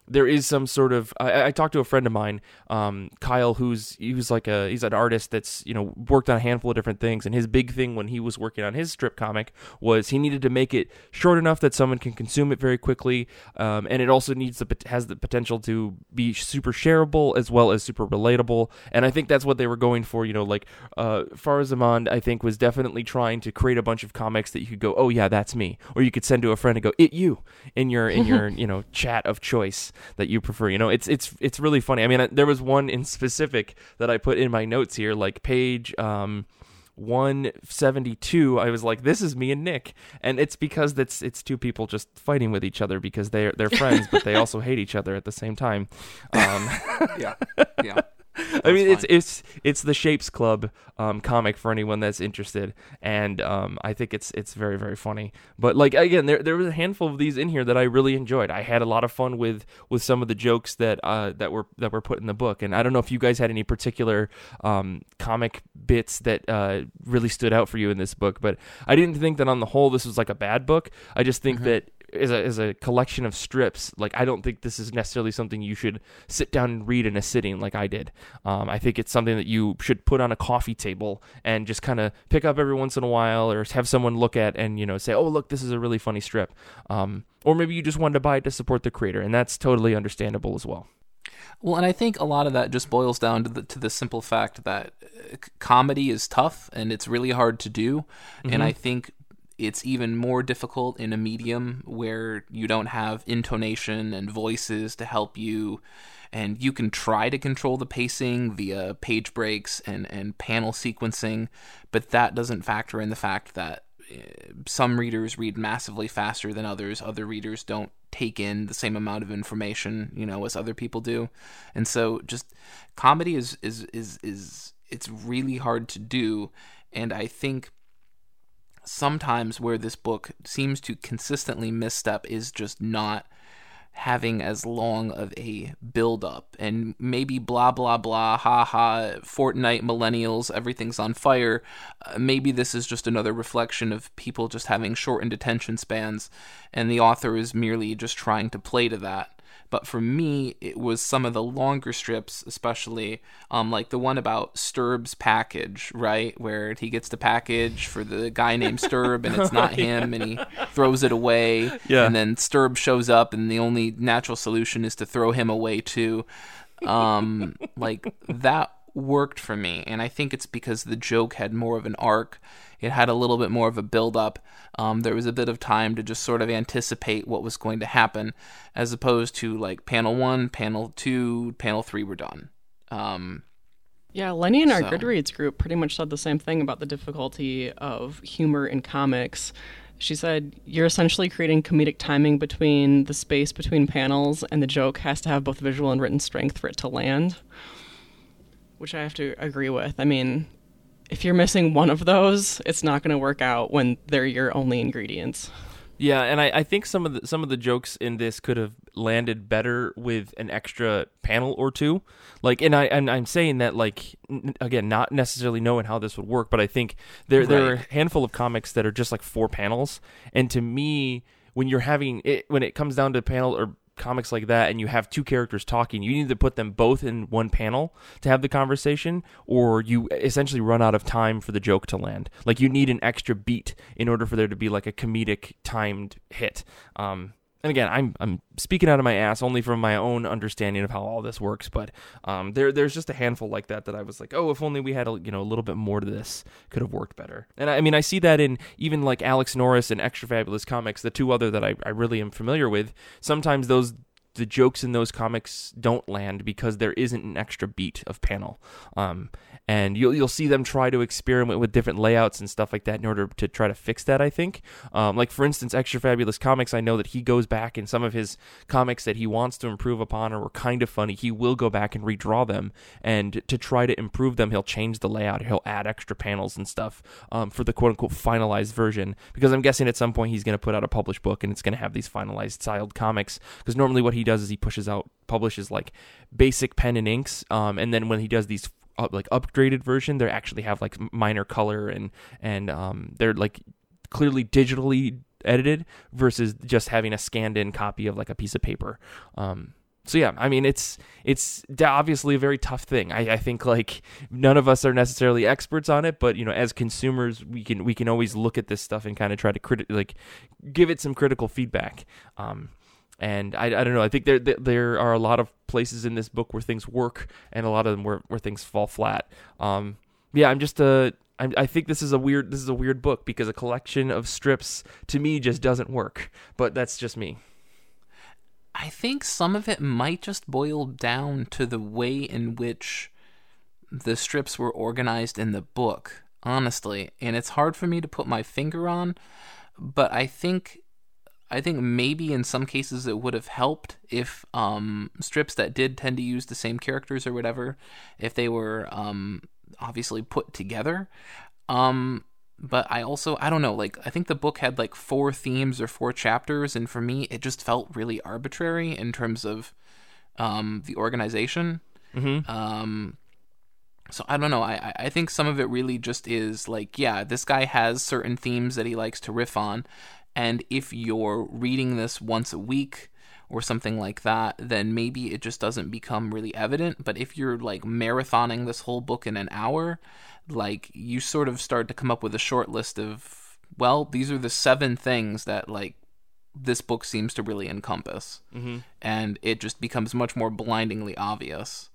there is some sort of. I, I talked to a friend of mine, um, Kyle, who's he was like a he's an artist that's you know worked on a handful of different things, and his big thing when he was working on his strip comic was he needed to make it short enough that someone can consume it very quickly, um, and it also needs the has the potential to be super shareable as well as super relatable. And I think that's what they were going for. You know, like uh, Farazamand, I think was definitely trying to create a bunch of comics that you could go, oh yeah, that's me, or you could send to a friend and go, it you in your in your you know chat of choice that you prefer. You know, it's it's it's really funny. I mean, I, there was one in specific that I put in my notes here, like page um one seventy-two. I was like, this is me and Nick, and it's because that's it's two people just fighting with each other because they're they're friends, but they also hate each other at the same time. Um, yeah, yeah. I mean, it's it's it's the Shapes Club um, comic for anyone that's interested, and um, I think it's it's very very funny. But like again, there there was a handful of these in here that I really enjoyed. I had a lot of fun with, with some of the jokes that uh, that were that were put in the book, and I don't know if you guys had any particular um, comic bits that uh, really stood out for you in this book, but I didn't think that on the whole this was like a bad book. I just think mm-hmm. that. As a, as a collection of strips, like I don't think this is necessarily something you should sit down and read in a sitting like I did. Um, I think it's something that you should put on a coffee table and just kind of pick up every once in a while, or have someone look at and you know say, "Oh, look, this is a really funny strip." Um, or maybe you just wanted to buy it to support the creator, and that's totally understandable as well. Well, and I think a lot of that just boils down to the to the simple fact that comedy is tough and it's really hard to do, mm-hmm. and I think. It's even more difficult in a medium where you don't have intonation and voices to help you, and you can try to control the pacing via page breaks and, and panel sequencing, but that doesn't factor in the fact that some readers read massively faster than others. Other readers don't take in the same amount of information, you know, as other people do. And so just comedy is, is, is, is it's really hard to do, and I think sometimes where this book seems to consistently misstep is just not having as long of a build-up, and maybe blah blah blah, ha ha, Fortnite millennials, everything's on fire. Uh, maybe this is just another reflection of people just having shortened attention spans, and the author is merely just trying to play to that. But for me, it was some of the longer strips, especially um, like the one about Sturb's package, right? Where he gets the package for the guy named Sturb, and it's not him, and he throws it away. Yeah. And then Sturb shows up, and the only natural solution is to throw him away too. Um, like that worked for me, and I think it's because the joke had more of an arc. It had a little bit more of a build-up. Um, there was a bit of time to just sort of anticipate what was going to happen, as opposed to like panel one, panel two, panel three were done. Um, yeah, Lenny in our so. Goodreads group pretty much said the same thing about the difficulty of humor in comics. She said, you're essentially creating comedic timing between the space between panels, and the joke has to have both visual and written strength for it to land, which I have to agree with. I mean, if you're missing one of those, it's not going to work out when they're your only ingredients. Yeah, and I, I think some of the some of the jokes in this could have landed better with an extra panel or two. Like, and I and I'm saying that like n- again, not necessarily knowing how this would work, but I think there right. there are a handful of comics that are just like four panels, and to me, when you're having it, when it comes down to panel or comics like that and you have two characters talking, you need to put them both in one panel to have the conversation, or you essentially run out of time for the joke to land. Like, you need an extra beat in order for there to be like a comedic timed hit. Um, and again, I'm I'm speaking out of my ass only from my own understanding of how all this works, but um, there there's just a handful like that that I was like, oh, if only we had a, you know a little bit more to this, could have worked better. And I, I mean, I see that in even like Alex Norris and Extra Fabulous Comics, the two other that I, I really am familiar with. Sometimes those the jokes in those comics don't land because there isn't an extra beat of panel. Um, and you'll you'll see them try to experiment with different layouts and stuff like that in order to try to fix that, I think. Um, like, for instance, Extra Fabulous Comics, I know that he goes back in some of his comics that he wants to improve upon or were kind of funny, he will go back and redraw them, and to try to improve them, he'll change the layout, he'll add extra panels and stuff um, for the quote-unquote finalized version, because I'm guessing at some point he's going to put out a published book and it's going to have these finalized styled comics, because normally what he does is he pushes out, publishes like basic pen and inks, um, and then when he does these up, like upgraded version, they actually have like minor color and and um, they're like clearly digitally edited versus just having a scanned in copy of like a piece of paper. Um, so yeah, I mean, it's it's obviously a very tough thing. I, I think like none of us are necessarily experts on it, but you know, as consumers, we can we can always look at this stuff and kind of try to criti- like give it some critical feedback. Um, and I, I don't know. I think there there are a lot of places in this book where things work, and a lot of them where, where things fall flat. Um, yeah, I'm just a. I, I think this is a weird this is a weird book because a collection of strips to me just doesn't work. But that's just me. I think some of it might just boil down to the way in which the strips were organized in the book, honestly. And it's hard for me to put my finger on, but I think I think maybe in some cases it would have helped if um, strips that did tend to use the same characters or whatever, if they were um, obviously put together. Um But I also, I don't know, like, I think the book had, like, four themes or four chapters, and for me, it just felt really arbitrary in terms of um, the organization. Mm-hmm. Um, so I don't know, I, I think some of it really just is, like, yeah, this guy has certain themes that he likes to riff on, and if you're reading this once a week or something like that, then maybe it just doesn't become really evident. But if you're, like, marathoning this whole book in an hour, like, you sort of start to come up with a short list of, well, these are the seven things that, like, this book seems to really encompass. Mm-hmm. And it just becomes much more blindingly obvious,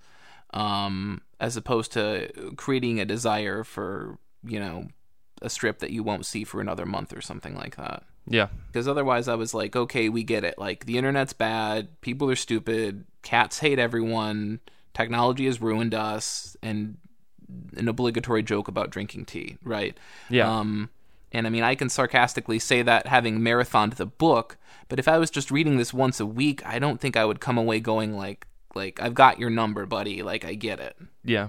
um, as opposed to creating a desire for, you know, a strip that you won't see for another month or something like that. Yeah. Because otherwise I was like, okay, we get it. Like, the internet's bad, people are stupid, cats hate everyone, technology has ruined us, and an obligatory joke about drinking tea, right? Yeah. Um, and I mean, I can sarcastically say that having marathoned the book, but if I was just reading this once a week, I don't think I would come away going like, like, I've got your number, buddy. Like, I get it. Yeah.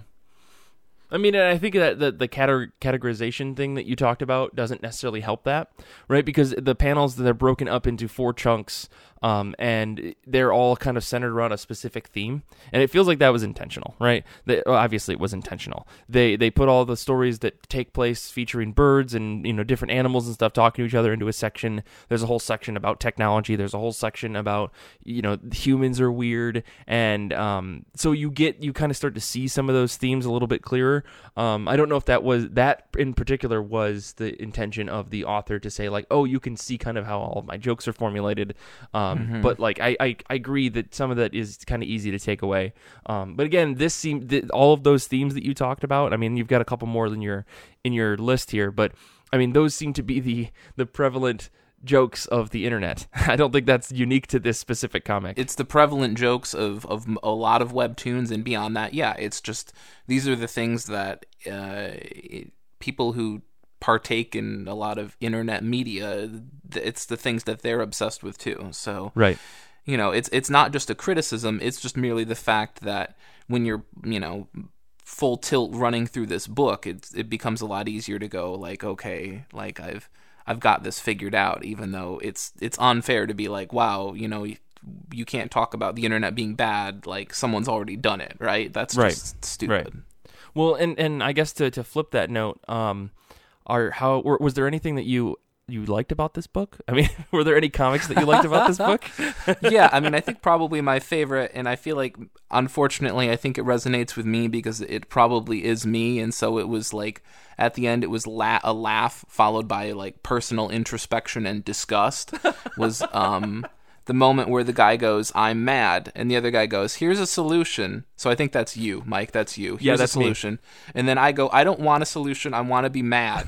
I mean, and I think that the, the cate- categorization thing that you talked about doesn't necessarily help that, right? Because the panels, they're broken up into four chunks, um, and they're all kind of centered around a specific theme. And it feels like that was intentional, right? They, well, obviously, it was intentional. They they put all the stories that take place featuring birds and, you know, different animals and stuff talking to each other into a section. There's a whole section about technology. There's a whole section about, you know, humans are weird. And um, so you get, you kind of start to see some of those themes a little bit clearer. Um, I don't know if that was, that in particular was the intention of the author to say, like, oh, you can see kind of how all of my jokes are formulated. Um, mm-hmm. But like, I, I, I agree that some of that is kind of easy to take away. Um, but again, this seemed, th- all of those themes that you talked about, I mean, you've got a couple more than your, in your list here, but I mean, those seem to be the, the prevalent jokes of the internet. I don't think that's unique to this specific comic. It's the prevalent jokes of, of a lot of webtoons, and beyond that, yeah, it's just, these are the things that uh, it, people who partake in a lot of internet media, it's the things that they're obsessed with too. So, right. You know, it's it's not just a criticism, it's just merely the fact that when you're, you know, full tilt running through this book, it it becomes a lot easier to go like, okay, like I've I've got this figured out, even though it's it's unfair to be like, wow, you know, you, you can't talk about the internet being bad, like someone's already done it, right? That's right. just stupid. Right. Well, and, and I guess to, to flip that note, um, are how was there anything that you you liked about this book? I mean, were there any comics that you liked about this book? Yeah, I mean, I think probably my favorite, and I feel like, unfortunately, I think it resonates with me because it probably is me, and so it was like, at the end, it was la- a laugh followed by, like, personal introspection and disgust, was um, the moment where the guy goes, I'm mad, and the other guy goes, here's a solution. So I think that's you, Mike, that's you. Here's yeah, that's a solution. Me. And then I go, I don't want a solution, I want to be mad.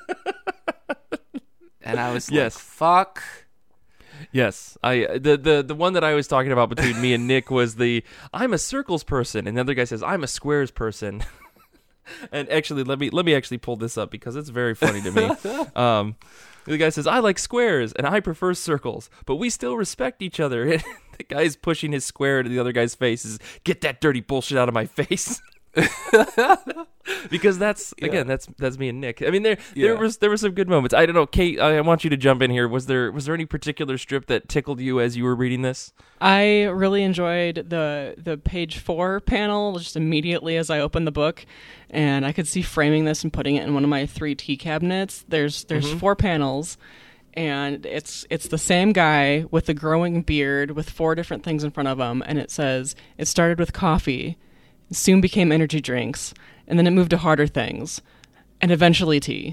And I was yes. like, fuck. Yes, I the, the the one that I was talking about between me and Nick was the I'm a circles person, and the other guy says I'm a squares person. And actually, let me let me actually pull this up because it's very funny to me. um, the guy says I like squares and I prefer circles, but we still respect each other. And the guy's pushing his square to the other guy's face. Is get that dirty bullshit out of my face. Because that's yeah. again that's that's me and Nick. I mean there yeah. there was there were some good moments. I don't know, Kate, I want you to jump in here. Was there was there any particular strip that tickled you as you were reading this? I really enjoyed the the page four panel just immediately as I opened the book, and I could see framing this and putting it in one of my three tea cabinets. There's there's mm-hmm. four panels, and it's it's the same guy with the growing beard with four different things in front of him, and it says it started with coffee, soon became energy drinks, and then it moved to harder things, and eventually tea.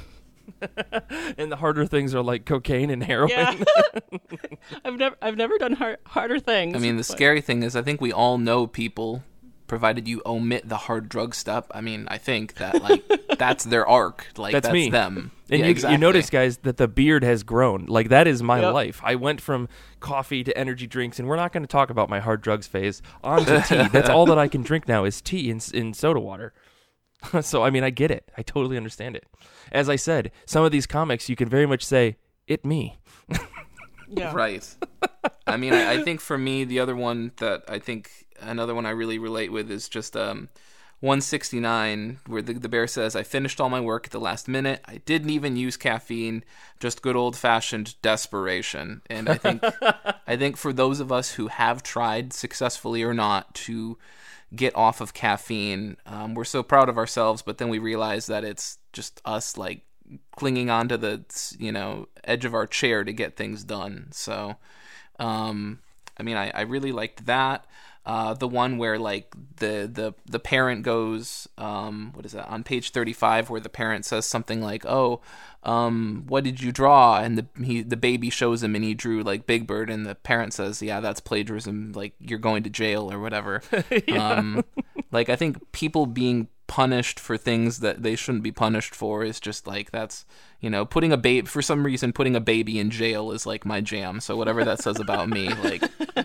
And the harder things are like cocaine and heroin. Yeah. I've never I've never done hard, harder things. I mean, the but- scary thing is I think we all know people, provided you omit the hard drug step. I mean, I think that, like, that's their arc. Like, That's that's, me. them. And Yeah, you, exactly. you notice, guys, that the beard has grown. Like, that is my Yep. life. I went from coffee to energy drinks, and we're not going to talk about my hard drugs phase. On to tea. That's all that I can drink now is tea and, and soda water. So, I mean, I get it. I totally understand it. As I said, some of these comics, you can very much say, it me. Yeah. Right. I mean, I, I think for me, the other one that I think, another one I really relate with is just um, one sixty-nine, where the, the bear says, I finished all my work at the last minute. I didn't even use caffeine, just good old-fashioned desperation. And I think, I think for those of us who have tried, successfully or not, to get off of caffeine, um, we're so proud of ourselves, but then we realize that it's just us, like, clinging onto the, you know, edge of our chair to get things done. So, um, I mean, I, I really liked that. Uh, the one where, like, the, the, the parent goes, um, what is that, on page thirty-five, where the parent says something like, oh, um, what did you draw? And the he the baby shows him and he drew, like, Big Bird, and the parent says, yeah, that's plagiarism, like, you're going to jail or whatever. Yeah. Um, like, I think people being punished for things that they shouldn't be punished for is just, like, that's, you know, putting a baby, for some reason, putting a baby in jail is, like, my jam. So whatever that says about me, like,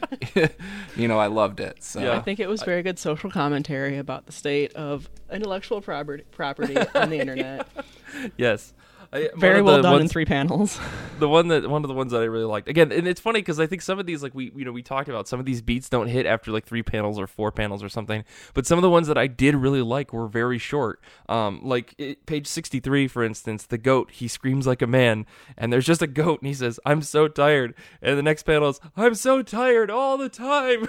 you know, I loved it. So Yeah. I think it was very good social commentary about the state of intellectual property property on the internet. Yes. I, one Very of well the done in ones- three panels. The one that one of the ones that I really liked again, and it's funny because I think some of these, like we you know we talked about, some of these beats don't hit after like three panels or four panels or something, but some of the ones that I did really like were very short. Um, like it, page sixty-three, for instance, the goat, he screams like a man, and there's just a goat, and he says, "I'm so tired," and the next panel is, "I'm so tired all the time."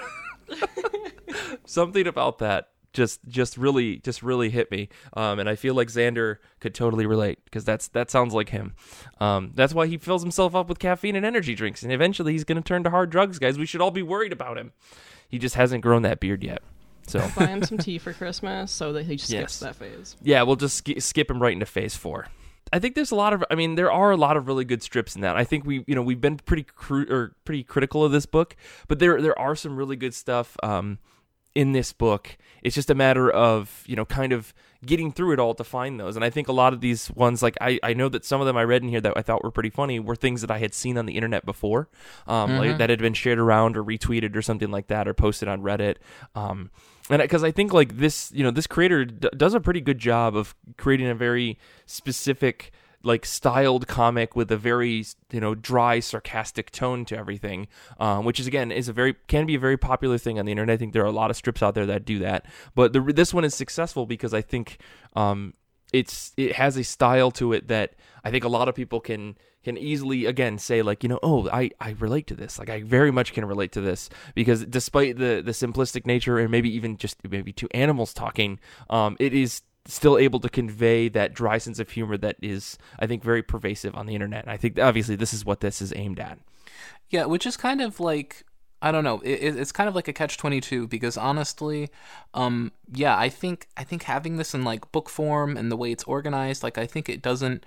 Something about that just just really just really hit me, um, and I feel like Xander could totally relate because that's that sounds like him. Um, that's why he fills himself up with caffeine and energy drinks, and eventually he's going to turn to hard drugs, guys. We should all be worried about him. He just hasn't grown that beard yet. So Buy him some tea for Christmas so that he skips Yes. that phase. yeah, we'll just sk- skip him right into phase four. I think there's a lot of, I mean, there are a lot of really good strips in that. I think we, you know, we've been pretty cru- or pretty critical of this book, but there there are some really good stuff um, in this book. It's just a matter of, you know, kind of getting through it all to find those. And I think a lot of these ones, like I, I know that some of them I read in here that I thought were pretty funny were things that I had seen on the internet before, um, like that had been shared around or retweeted or something like that, or posted on Reddit. Um, and because I think like this, you know, this creator d- does a pretty good job of creating a very specific, like styled comic with a very, you know, dry, sarcastic tone to everything, um, which is again is a very can be a very popular thing on the internet. I think there are a lot of strips out there that do that, but the, this one is successful because I think um, it's it has a style to it that I think a lot of people can can easily again say like, you know, oh, I, I relate to this. Like I very much can relate to this because despite the the simplistic nature and maybe even just maybe two animals talking, um, it is still able to convey that dry sense of humor that is, I think, very pervasive on the internet. And I think obviously this is what this is aimed at. Yeah, which is kind of like, I don't know, it, it's kind of like a catch twenty-two because honestly, um, yeah, I think I think having this in like book form and the way it's organized, like I think it doesn't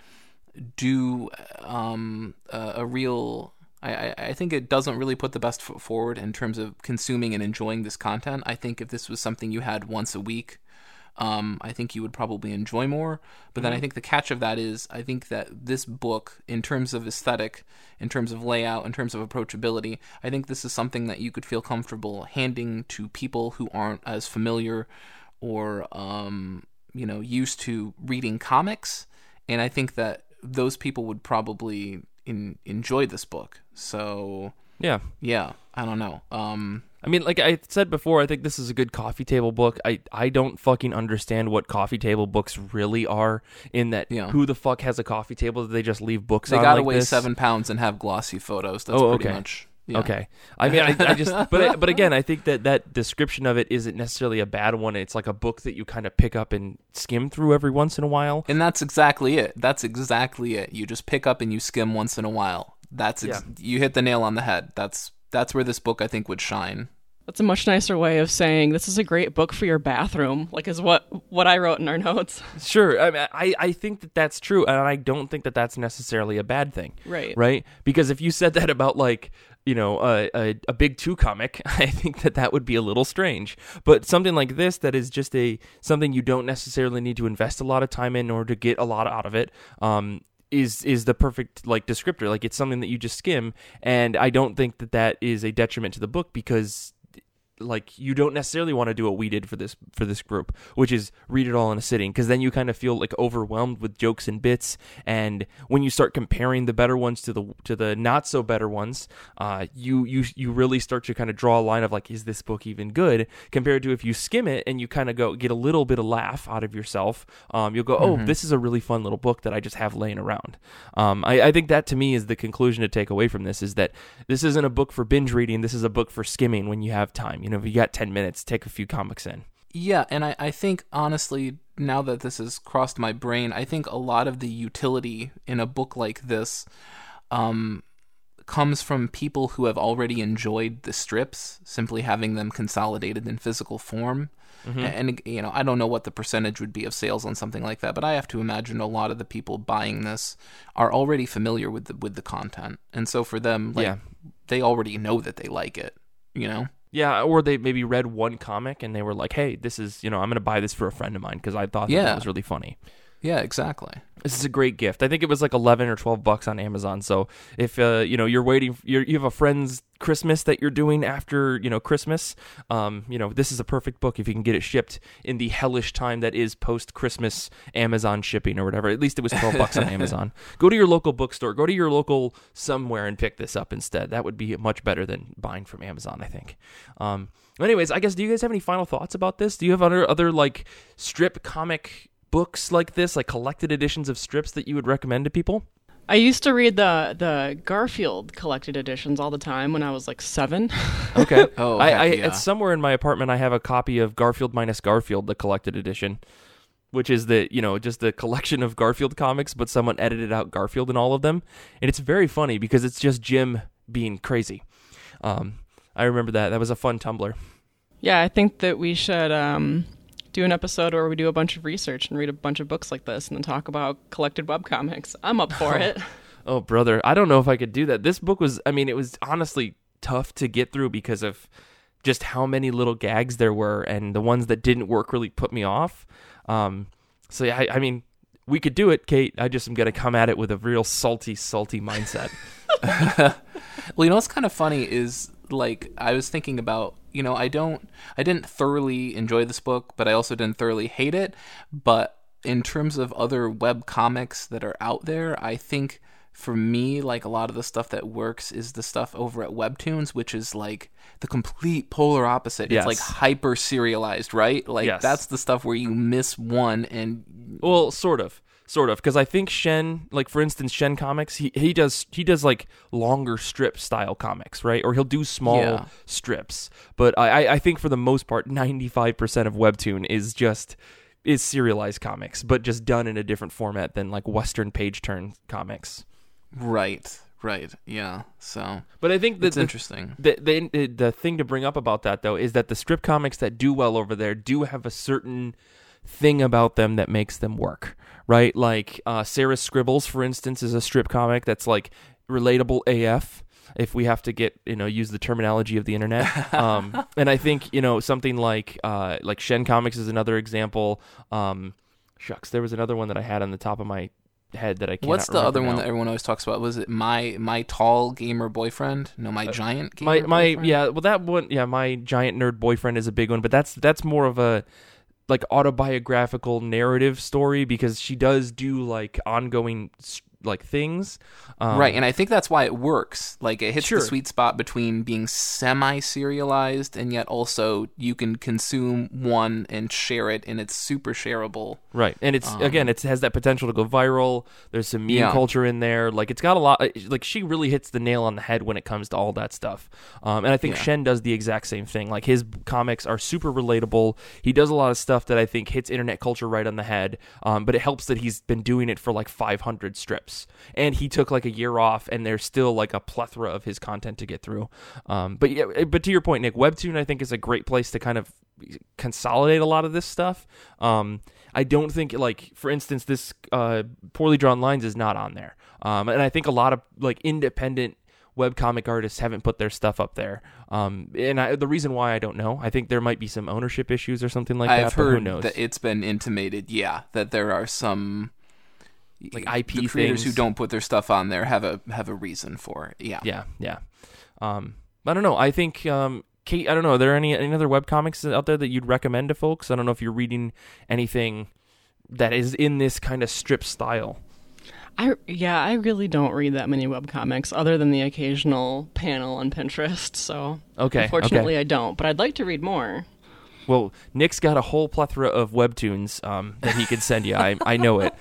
do um, a, a real. I, I think it doesn't really put the best foot forward in terms of consuming and enjoying this content. I think if this was something you had once a week, Um, I think you would probably enjoy more. But then I think the catch of that is I think that this book, in terms of aesthetic, in terms of layout, in terms of approachability, I think this is something that you could feel comfortable handing to people who aren't as familiar or, um, you know, used to reading comics. And I think that those people would probably in, enjoy this book. So, Yeah. yeah, I don't know. Um, I mean, like I said before, I think this is a good coffee table book. I, I don't fucking understand what coffee table books really are, in that Yeah. who the fuck has a coffee table that they just leave books they on gotta like weigh this? seven pounds and have glossy photos. That's Oh, pretty okay. much. Yeah. Okay. I mean, I, I just, but I, but again, I think that that description of it isn't necessarily a bad one. It's like a book that you kind of pick up and skim through every once in a while. And that's exactly it. That's exactly it. You just pick up and you skim once in a while. That's ex- Yeah. You hit the nail on the head. That's that's where this book I think would shine. That's a much nicer way of saying this is a great book for your bathroom, like is what what I wrote in our notes. Sure. I mean, I, I think that that's true, and I don't think that that's necessarily a bad thing. Right. Right? Because if you said that about, like, you know, a, a, a big two comic, I think that that would be a little strange. But something like this that is just a something you don't necessarily need to invest a lot of time in or to get a lot out of it, um, is is the perfect, like, descriptor. Like, it's something that you just skim, and I don't think that that is a detriment to the book because, like, you don't necessarily want to do what we did for this for this group, which is read it all in a sitting, because then you kind of feel like overwhelmed with jokes and bits, and when you start comparing the better ones to the to the not so better ones, uh, you you you really start to kind of draw a line of, like, is this book even good? Compared to if you skim it and you kind of go get a little bit of laugh out of yourself, um, you'll go, oh, Mm-hmm. this is a really fun little book that I just have laying around. Um, I, I think that to me is the conclusion to take away from this, is that this isn't a book for binge reading. This is a book for skimming when you have time. You know, if you got ten minutes, take a few comics in. Yeah, and I, I think, honestly, now that this has crossed my brain, I think a lot of the utility in a book like this um, comes from people who have already enjoyed the strips, simply having them consolidated in physical form. Mm-hmm. And, you know, I don't know what the percentage would be of sales on something like that, but I have to imagine a lot of the people buying this are already familiar with the, with the content. And so for them, like, Yeah. they already know that they like it, you know? Yeah, or they maybe read one comic and they were like, hey, this is, you know, I'm going to buy this for a friend of mine because I thought that, Yeah. that was really funny. Yeah, exactly. This is a great gift. I think it was like eleven or twelve bucks on Amazon. So if, uh, you know, you're waiting, you're, you have a friend's Christmas that you're doing after, you know, Christmas, um, you know, this is a perfect book if you can get it shipped in the hellish time that is post-Christmas Amazon shipping or whatever. At least it was twelve bucks on Amazon. Go to your local bookstore. Go to your local somewhere and pick this up instead. That would be much better than buying from Amazon, I think. Um, anyways, I guess, do you guys have any final thoughts about this? Do you have other, other like, strip comic books like this, like collected editions of strips that you would recommend to people? I used to read the the Garfield collected editions all the time when I was like seven. Okay. Oh, I, heck I yeah. it's somewhere in my apartment. I have a copy of Garfield minus Garfield, the collected edition, which is the, you know, just the collection of Garfield comics, but someone edited out Garfield in all of them, and it's very funny because it's just Jim being crazy. Um, I remember that. That was a fun Tumblr. Yeah, I think that we should um, do an episode where we do a bunch of research and read a bunch of books like this and then talk about collected webcomics. I'm up for it. Oh, brother. I don't know if I could do that. This book was, I mean, it was honestly tough to get through because of just how many little gags there were, and the ones that didn't work really put me off. Um, so, yeah, I, I mean, we could do it, Kate. I just am going to come at it with a real salty, salty mindset. Well, you know what's kind of funny is, like, I was thinking about, you know, I don't, I didn't thoroughly enjoy this book, but I also didn't thoroughly hate it. But in terms of other web comics that are out there, I think for me, like, a lot of the stuff that works is the stuff over at Webtoons, which is like the complete polar opposite. Yes. It's like hyper serialized, right? Like, Yes. that's the stuff where you miss one and Well, sort of. Sort of, because I think Shen, like for instance, Shen Comics, he, he does he does like longer strip style comics, right? Or he'll do small Yeah. strips. But I, I- I think for the most part, ninety-five percent of Webtoon is just is serialized comics, but just done in a different format than like Western page turn comics. right, right, yeah. So But I think that it's the, interesting. the, the the thing to bring up about that though is that the strip comics that do well over there do have a certain thing about them that makes them work, right? Like uh, Sarah's Scribbles, for instance, is a strip comic that's like relatable A F. If we have to get, you know, use the terminology of the internet, um, and I think, you know, something like uh, like Shen Comics is another example. Um, shucks, there was another one that I had on the top of my head that I can't. What's the other one that everyone always talks about? Was it my my tall gamer boyfriend? No, my giant gamer Uh, my my boyfriend? yeah, well that one, yeah, my giant nerd boyfriend is a big one, but that's that's more of a like autobiographical narrative story because she does do like ongoing like things. Um, right, and I think that's why it works. Like, it hits Sure. the sweet spot between being semi-serialized and yet also you can consume one and share it, and it's super shareable. Right, and it's again, it has that potential to go viral. There's some meme Yeah. culture in there. Like, it's got a lot. Like, she really hits the nail on the head when it comes to all that stuff. Um, and I think Yeah. Shen does the exact same thing. Like, his comics are super relatable. He does a lot of stuff that I think hits internet culture right on the head. Um, but it helps that he's been doing it for like five hundred strips, and he took like a year off, and there's still like a plethora of his content to get through. Um, but yeah, but to your point, Nick, Webtoon I think is a great place to kind of consolidate a lot of this stuff. Um, I don't think, like, for instance, this uh, Poorly Drawn Lines is not on there. Um, and I think a lot of like independent webcomic artists haven't put their stuff up there. Um, and I, the reason why I don't know, I think there might be some ownership issues or something like that. I've but who heard knows? that it's been intimated, yeah, that there are some Like I P the creators things. who don't put their stuff on there have a have a reason for it. Yeah. Yeah, yeah. Um, I don't know. I think, um, Kate, I don't know. Are there any, any other webcomics out there that you'd recommend to folks? I don't know if you're reading anything that is in this kind of strip style. I yeah, I really don't read that many webcomics other than the occasional panel on Pinterest. So Okay, unfortunately, okay. I don't. But I'd like to read more. Well, Nick's got a whole plethora of webtoons um, that he could send you. I I know it.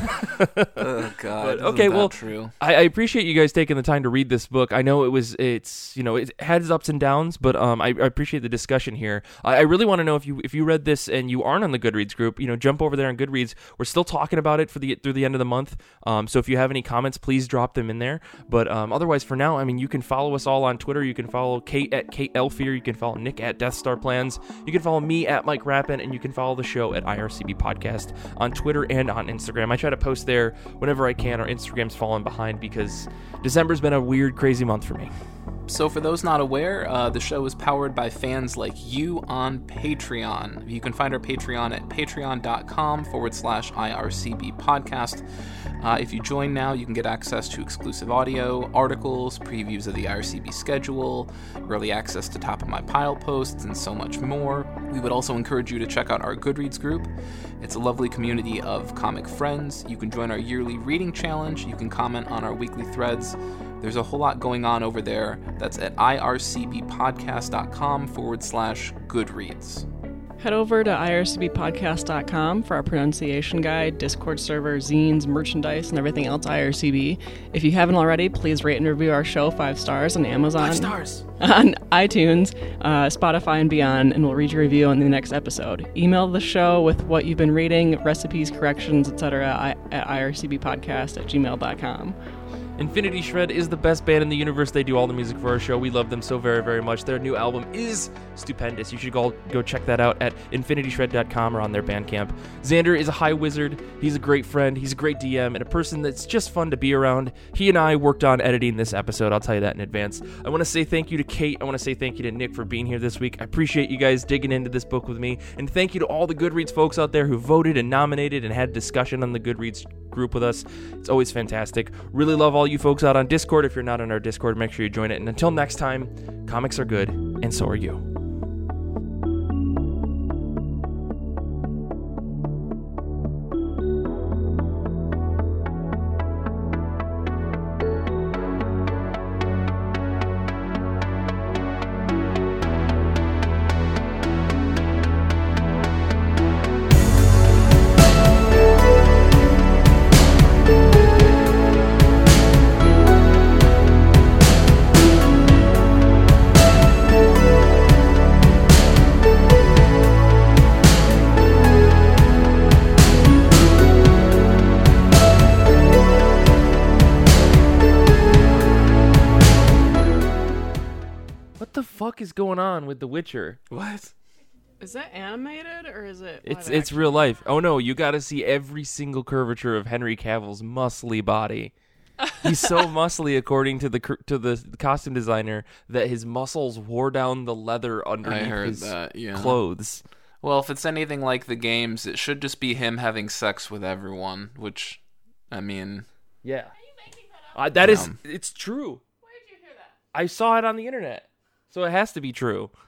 Oh God. But, isn't okay, that well, true. I, I appreciate you guys taking the time to read this book. I know it was, it's, you know, it had its ups and downs, but um, I, I appreciate the discussion here. I, I really want to know if you if you read this and you aren't on the Goodreads group, you know, jump over there on Goodreads. We're still talking about it for the through the end of the month. Um, so if you have any comments, please drop them in there. But um, otherwise, for now, I mean, you can follow us all on Twitter. You can follow Kate at Kate Elfier. You can follow Nick at Death Star Plans. You can follow me at Mike Rappin, and you can follow the show at I R C B Podcast on Twitter and on Instagram. I try to post there whenever I can. Our Instagram's fallen behind because December's been a weird, crazy month for me. So for those not aware, uh, the show is powered by fans like you on Patreon. You can find our Patreon at patreon.com forward slash IRCB podcast. Uh, if you join now, you can get access to exclusive audio, articles, previews of the I R C B schedule, early access to Top of My Pile posts, and so much more. We would also encourage you to check out our Goodreads group. It's a lovely community of comic friends. You can join our yearly reading challenge. You can comment on our weekly threads. There's a whole lot going on over there. That's at ircbpodcast.com forward slash Goodreads. Head over to I R C B podcast dot com for our pronunciation guide, Discord server, zines, merchandise, and everything else I R C B. If you haven't already, please rate and review our show five stars on Amazon, Five stars. on iTunes, uh, Spotify, and beyond, and we'll read your review on the next episode. Email the show with what you've been reading, recipes, corrections, et cetera at I R C B podcast at gmail dot com. Infinity Shred is the best band in the universe. They do all the music for our show. We love them so very, very much. Their new album is stupendous. You should go, go check that out at infinity shred dot com or on their Bandcamp. Xander is a high wizard. He's a great friend. He's a great D M and a person that's just fun to be around. He and I worked on editing this episode. I'll tell you that in advance. I want to say thank you to Kate. I want to say thank you to Nick for being here this week. I appreciate you guys digging into this book with me. And thank you to all the Goodreads folks out there who voted and nominated and had discussion on the Goodreads group with us. It's always fantastic. Really love all you folks out on Discord. If you're not on our Discord, make sure you join it. And until next time, comics are good, and so are you. What the fuck is going on with The Witcher? What? Is that animated or is it? It's live it's action? real life. Oh no, you got to see every single curvature of Henry Cavill's muscly body. He's so muscly, according to the cur- to the costume designer, that his muscles wore down the leather underneath heard his that, yeah. clothes. Well, if it's anything like the games, it should just be him having sex with everyone, which, I mean... Yeah, uh, that is Yeah. it's true. Where did you hear that? I saw it on the internet, so it has to be true.